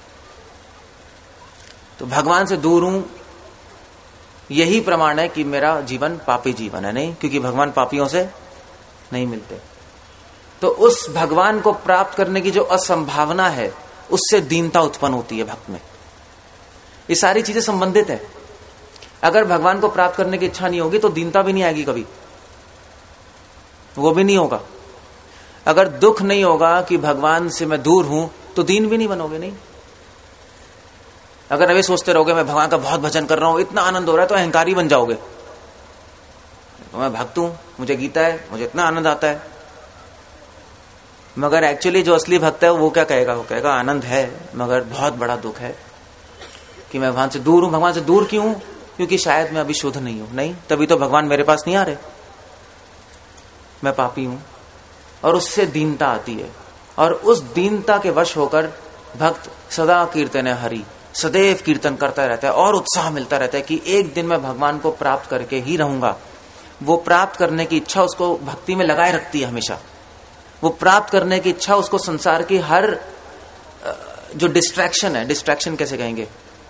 तो भगवान से दूर हूं, यही प्रमाण है कि मेरा जीवन पापी जीवन है। नहीं, क्योंकि भगवान पापियों से नहीं मिलते। तो उस भगवान को प्राप्त करने की जो असंभावना है उससे दीनता उत्पन्न होती है भक्त में। ये सारी चीजें संबंधित है। अगर भगवान को प्राप्त करने की इच्छा नहीं होगी तो दीनता भी नहीं आएगी, कभी वो भी नहीं होगा। अगर दुख नहीं होगा कि भगवान से मैं दूर हूं तो दीन भी नहीं बनोगे। नहीं, अगर अभी सोचते रहोगे मैं भगवान का बहुत भजन कर रहा हूं, इतना आनंद हो रहा है, तो अहंकारी बन जाओगे। तो मैं भक्त हूं, मुझे गीता है, मुझे इतना आनंद आता है। मगर एक्चुअली जो असली भक्त है वो क्या कहेगा, वो कहेगा आनंद है मगर बहुत बड़ा दुख है कि मैं भगवान से दूर हूं। भगवान से दूर क्यों? क्योंकि शायद मैं अभी शुद्ध नहीं हूं। नहीं, तभी तो भगवान मेरे पास नहीं आ रहे, मैं पापी हूं। और उससे दीनता आती है, और उस दीनता के वश होकर भक्त सदा कीर्तन हरि, सदैव कीर्तन करता रहता है और उत्साह मिलता रहता है कि एक दिन मैं भगवान को प्राप्त करके ही रहूंगा। वो प्राप्त करने की इच्छा उसको भक्ति में लगाए रखती है हमेशा। वो प्राप्त करने की इच्छा उसको संसार की हर जो डिस्ट्रैक्शन है, डिस्ट्रैक्शन कैसे कहेंगे,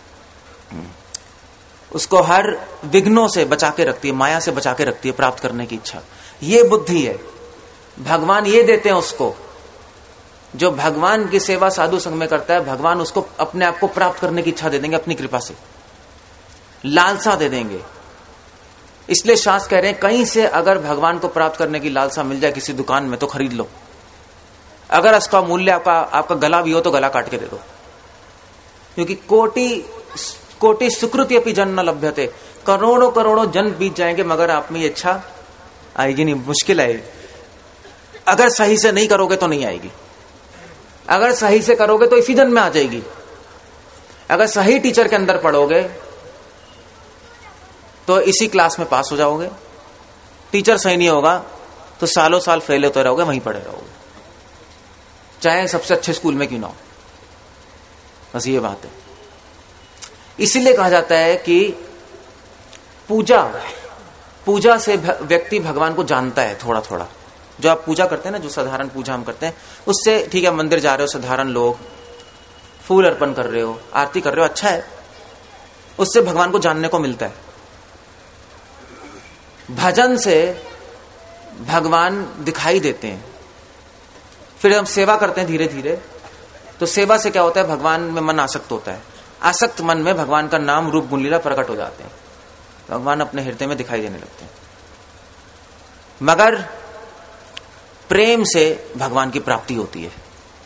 उसको हर विघ्नों से बचा के रखती है, माया से बचा के रखती है प्राप्त करने की इच्छा। ये बुद्धि है, भगवान ये देते हैं उसको। जो भगवान की सेवा साधु संग में करता है, भगवान उसको अपने आप को प्राप्त करने की इच्छा दे देंगे, अपनी कृपा से लालसा दे देंगे। इसलिए शास्त्र कह रहे हैं कहीं से अगर भगवान को प्राप्त करने की लालसा मिल जाए किसी दुकान में तो खरीद लो। अगर उसका मूल्य आपका आपका गला भी हो तो गला काट के दे दो, क्योंकि कोटि कोटि सुकृति अपनी जन न लभ्यते, करोड़ों करोड़ों जन बीत जाएंगे मगर आप में ये इच्छा आएगी नहीं। मुश्किल है, अगर सही से नहीं करोगे तो नहीं आएगी, अगर सही से करोगे तो इसी जन्म में आ जाएगी। अगर सही टीचर के अंदर पढ़ोगे तो इसी क्लास में पास हो जाओगे। टीचर सही नहीं होगा तो सालों साल फेल होते रहोगे, वहीं पढ़े रहोगे, चाहे सबसे अच्छे स्कूल में क्यों ना हो। बस ये बात है। इसीलिए कहा जाता है कि पूजा पूजा से व्यक्ति भगवान को जानता है थोड़ा थोड़ा। जो आप पूजा करते हैं ना, जो साधारण पूजा हम करते हैं, उससे ठीक है, मंदिर जा रहे हो, साधारण लोग फूल अर्पण कर रहे हो, आरती कर रहे हो, अच्छा है, उससे भगवान को जानने को मिलता है। भजन से भगवान दिखाई देते हैं। फिर हम सेवा करते हैं धीरे धीरे, तो सेवा से क्या होता है, भगवान में मन आसक्त होता है। आसक्त मन में भगवान का नाम रूप गुण लीला प्रकट हो जाते हैं, भगवान अपने हृदय में दिखाई देने लगते हैं। मगर प्रेम से भगवान की प्राप्ति होती है।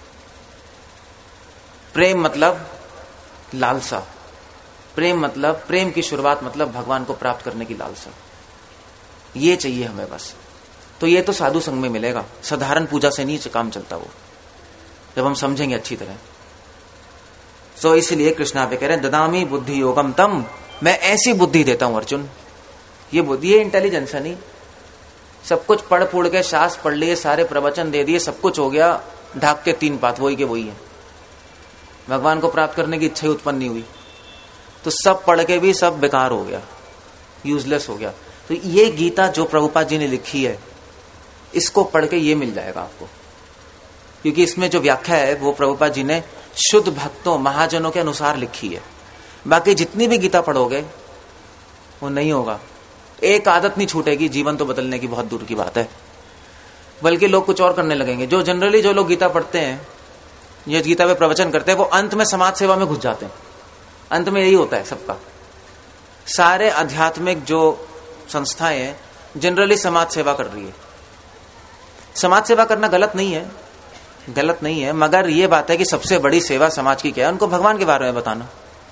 प्रेम मतलब लालसा, प्रेम मतलब प्रेम की शुरुआत मतलब भगवान को प्राप्त करने की लालसा, ये चाहिए हमें बस। तो ये तो साधु संग में मिलेगा, साधारण पूजा से नहीं काम चलता वो, जब हम समझेंगे अच्छी तरह। सो so, इसलिए कृष्णा पे कह रहे हैं ददामी बुद्धि योगम तम, मैं ऐसी बुद्धि देता हूं अर्जुन। ये बुद्धि है इंटेलिजेंस है नहीं, सब कुछ पढ़ पुढ़ के शास्त्र पढ़ लिए, सारे प्रवचन दे दिए, सब कुछ हो गया, ढाक के तीन पात वही के वही है। भगवान को प्राप्त करने की इच्छा ही उत्पन्न नहीं हुई, तो सब पढ़ के भी सब बेकार हो गया, यूजलेस हो गया। तो ये गीता जो प्रभुपाद जी ने लिखी है, इसको पढ़ के ये मिल जाएगा आपको, क्योंकि इसमें जो व्याख्या है वो प्रभुपाद जी ने शुद्ध भक्तों महाजनों के अनुसार लिखी है। बाकी जितनी भी गीता पढ़ोगे वो नहीं होगा, एक आदत नहीं छूटेगी, जीवन तो बदलने की बहुत दूर की बात है, बल्कि लोग कुछ और करने लगेंगे। जो जनरली जो लोग गीता पढ़ते हैं, ये गीता पे प्रवचन करते हैं, वो अंत में समाज सेवा में घुस जाते हैं। अंत में यही होता है सबका, सारे आध्यात्मिक जो संस्थाएं हैं जनरली समाज सेवा कर रही है। समाज सेवा करना गलत नहीं है, गलत नहीं है, मगर ये बात है कि सबसे बड़ी सेवा समाज की क्या है, उनको भगवान के बारे में बताना।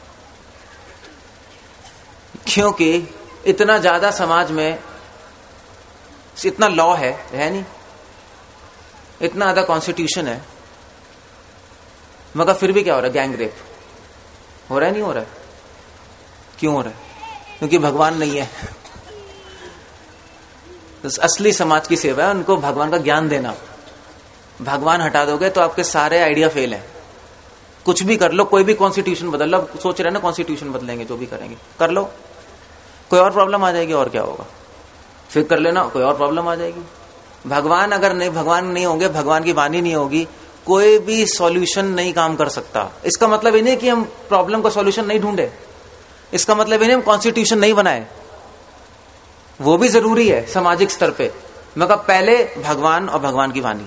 क्योंकि इतना ज्यादा समाज में इतना लॉ है, है नहीं, इतना ज्यादा कॉन्स्टिट्यूशन है, मगर फिर भी क्या हो रहा है, गैंग रेप हो रहा है, नहीं हो रहा है। क्यों हो रहा है? क्योंकि भगवान नहीं है। तो असली समाज की सेवा है उनको भगवान का ज्ञान देना। भगवान हटा दोगे तो आपके सारे आइडिया फेल है। कुछ भी कर लो, कोई भी कॉन्स्टिट्यूशन बदल लो, सोच रहे हैं ना कॉन्स्टिट्यूशन बदलेंगे, जो भी करेंगे कर लो, कोई और प्रॉब्लम आ जाएगी, और क्या होगा, फिर कर लेना, कोई और प्रॉब्लम आ जाएगी। भगवान अगर नहीं, भगवान नहीं होंगे, भगवान की वाणी नहीं होगी, कोई भी सॉल्यूशन नहीं काम कर सकता। इसका मतलब ये नहीं कि हम प्रॉब्लम का सॉल्यूशन नहीं ढूंढे, इसका मतलब ये नहीं हम कॉन्स्टिट्यूशन नहीं बनाए, वो भी जरूरी है सामाजिक स्तर पे, मगर पहले भगवान और भगवान की वाणी,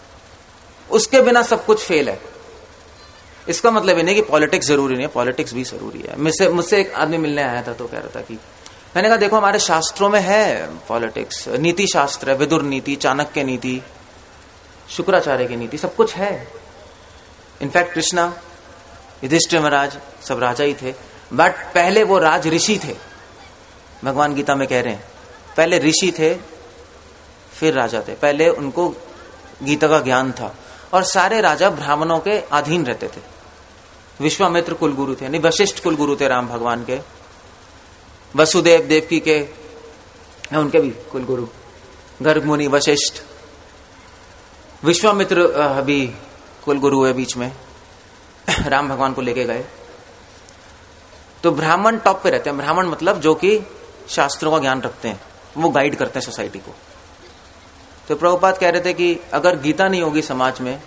उसके बिना सब कुछ फेल है। इसका मतलब ये नहीं कि पॉलिटिक्स जरूरी नहीं है, पॉलिटिक्स भी जरूरी है। मुझसे मुझसे एक आदमी मिलने आया था, तो कह रहा था कि, मैंने कहा देखो हमारे शास्त्रों में है पॉलिटिक्स, नीति शास्त्र है, विदुर नीति, चाणक्य नीति, शुक्राचार्य की नीति, सब कुछ है। इनफैक्ट कृष्णा, युधिष्ठिर महाराज सब राजा ही थे, बट पहले वो राज ऋषि थे। भगवान गीता में कह रहे हैं पहले ऋषि थे फिर राजा थे, पहले उनको गीता का ज्ञान था, और सारे राजा ब्राह्मणों के अधीन रहते थे। विश्वामित्र कुलगुरु थे, नहीं वशिष्ठ कुलगुरु थे राम भगवान के, वसुदेव देवकी के उनके भी कुलगुरु, गर्ग मुनि वशिष्ठ, विश्वामित्र अभी कुलगुरु है बीच में, राम भगवान को लेके गए। तो ब्राह्मण टॉप पे रहते हैं, ब्राह्मण मतलब जो कि शास्त्रों का ज्ञान रखते हैं, वो गाइड करते हैं सोसाइटी को। तो प्रभुपाद कह रहे थे कि अगर गीता नहीं होगी समाज में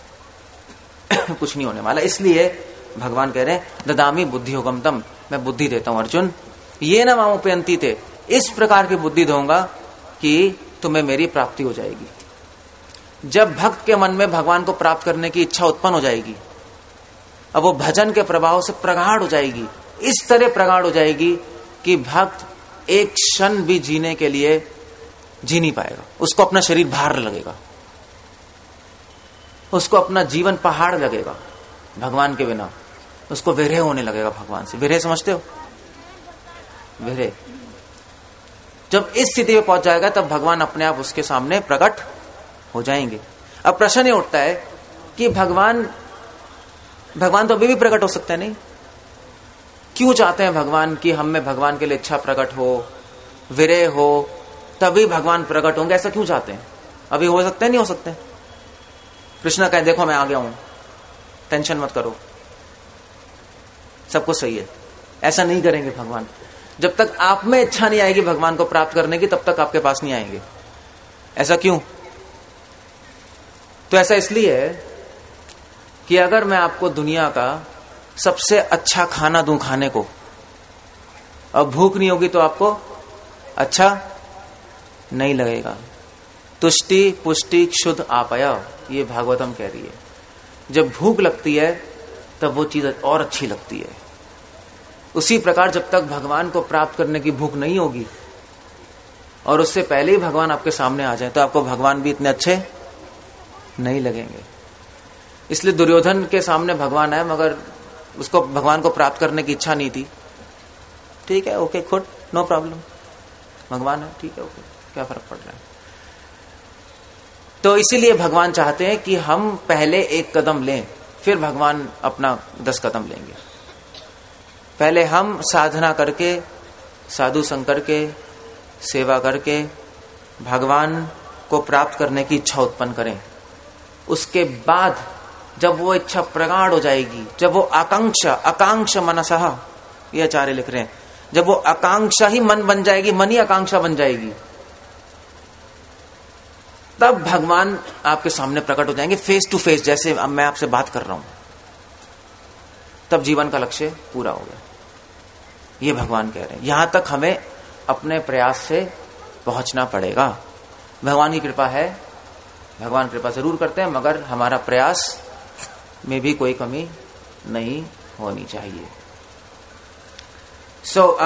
कुछ नहीं होने वाला, इसलिए भगवान कह रहे हैं ददामी बुद्धि योगम तम, मैं बुद्धि देता हूं अर्जुन, ये न मामुपयंती थे, इस प्रकार की बुद्धि दूंगा कि तुम्हें मेरी प्राप्ति हो जाएगी। जब भक्त के मन में भगवान को प्राप्त करने की इच्छा उत्पन्न हो जाएगी, अब वो भजन के प्रभाव से प्रगाढ़ हो जाएगी, इस तरह प्रगाढ़ हो जाएगी कि भक्त एक क्षण भी जीने के लिए जी नहीं पाएगा, उसको अपना शरीर भार लगेगा, उसको अपना जीवन पहाड़ लगेगा भगवान के बिना, उसको विरह होने लगेगा भगवान से। विरह समझते हो? विरह जब इस स्थिति में पहुंच जाएगा तब भगवान अपने आप उसके सामने प्रकट हो जाएंगे। अब प्रश्न ये उठता है कि भगवान भगवान तो अभी भी प्रकट हो सकते हैं, नहीं? क्यों चाहते हैं भगवान कि हम में भगवान के लिए इच्छा प्रकट हो, विरह हो, तभी भगवान प्रकट होंगे, ऐसा क्यों चाहते हैं? अभी हो सकते हैं, नहीं हो सकते? कृष्ण कहे देखो मैं आ गया हूं, टेंशन मत करो, सब कुछ सही है। ऐसा नहीं करेंगे भगवान। जब तक आप में इच्छा नहीं आएगी भगवान को प्राप्त करने की, तब तक आपके पास नहीं आएंगे। ऐसा क्यों? तो ऐसा इसलिए है कि अगर मैं आपको दुनिया का सबसे अच्छा खाना दूं खाने को, अब भूख नहीं होगी तो आपको अच्छा नहीं लगेगा। तुष्टि पुष्टि क्षुध आपया, ये भागवतम कह रही है। जब भूख लगती है तब वो चीज और अच्छी लगती है। उसी प्रकार जब तक भगवान को प्राप्त करने की भूख नहीं होगी और उससे पहले ही भगवान आपके सामने आ जाए, तो आपको भगवान भी इतने अच्छे नहीं लगेंगे। इसलिए दुर्योधन के सामने भगवान आए, मगर उसको भगवान को प्राप्त करने की इच्छा नहीं थी। ठीक है, ओके, खुद नो प्रॉब्लम, भगवान है, ठीक है, ओके, क्या फर्क पड़ रहा है। तो इसीलिए भगवान चाहते हैं कि हम पहले एक कदम लें, फिर भगवान अपना दस कदम लेंगे। पहले हम साधना करके, साधु संग करके, सेवा करके भगवान को प्राप्त करने की इच्छा उत्पन्न करें। उसके बाद जब वो इच्छा प्रगाढ़ हो जाएगी, जब वो आकांक्षा, आकांक्षा मनसः, ये आचार्य लिख रहे हैं, जब वो आकांक्षा ही मन बन जाएगी, मन ही आकांक्षा बन जाएगी, तब भगवान आपके सामने प्रकट हो जाएंगे फेस टू फेस, जैसे अब मैं आपसे बात कर रहा हूं। तब जीवन का लक्ष्य पूरा हो गया, ये भगवान कह रहे हैं। यहां तक हमें अपने प्रयास से पहुंचना पड़ेगा। भगवान की कृपा है, भगवान कृपा जरूर करते हैं, मगर हमारा प्रयास में भी कोई कमी नहीं होनी चाहिए। सो so,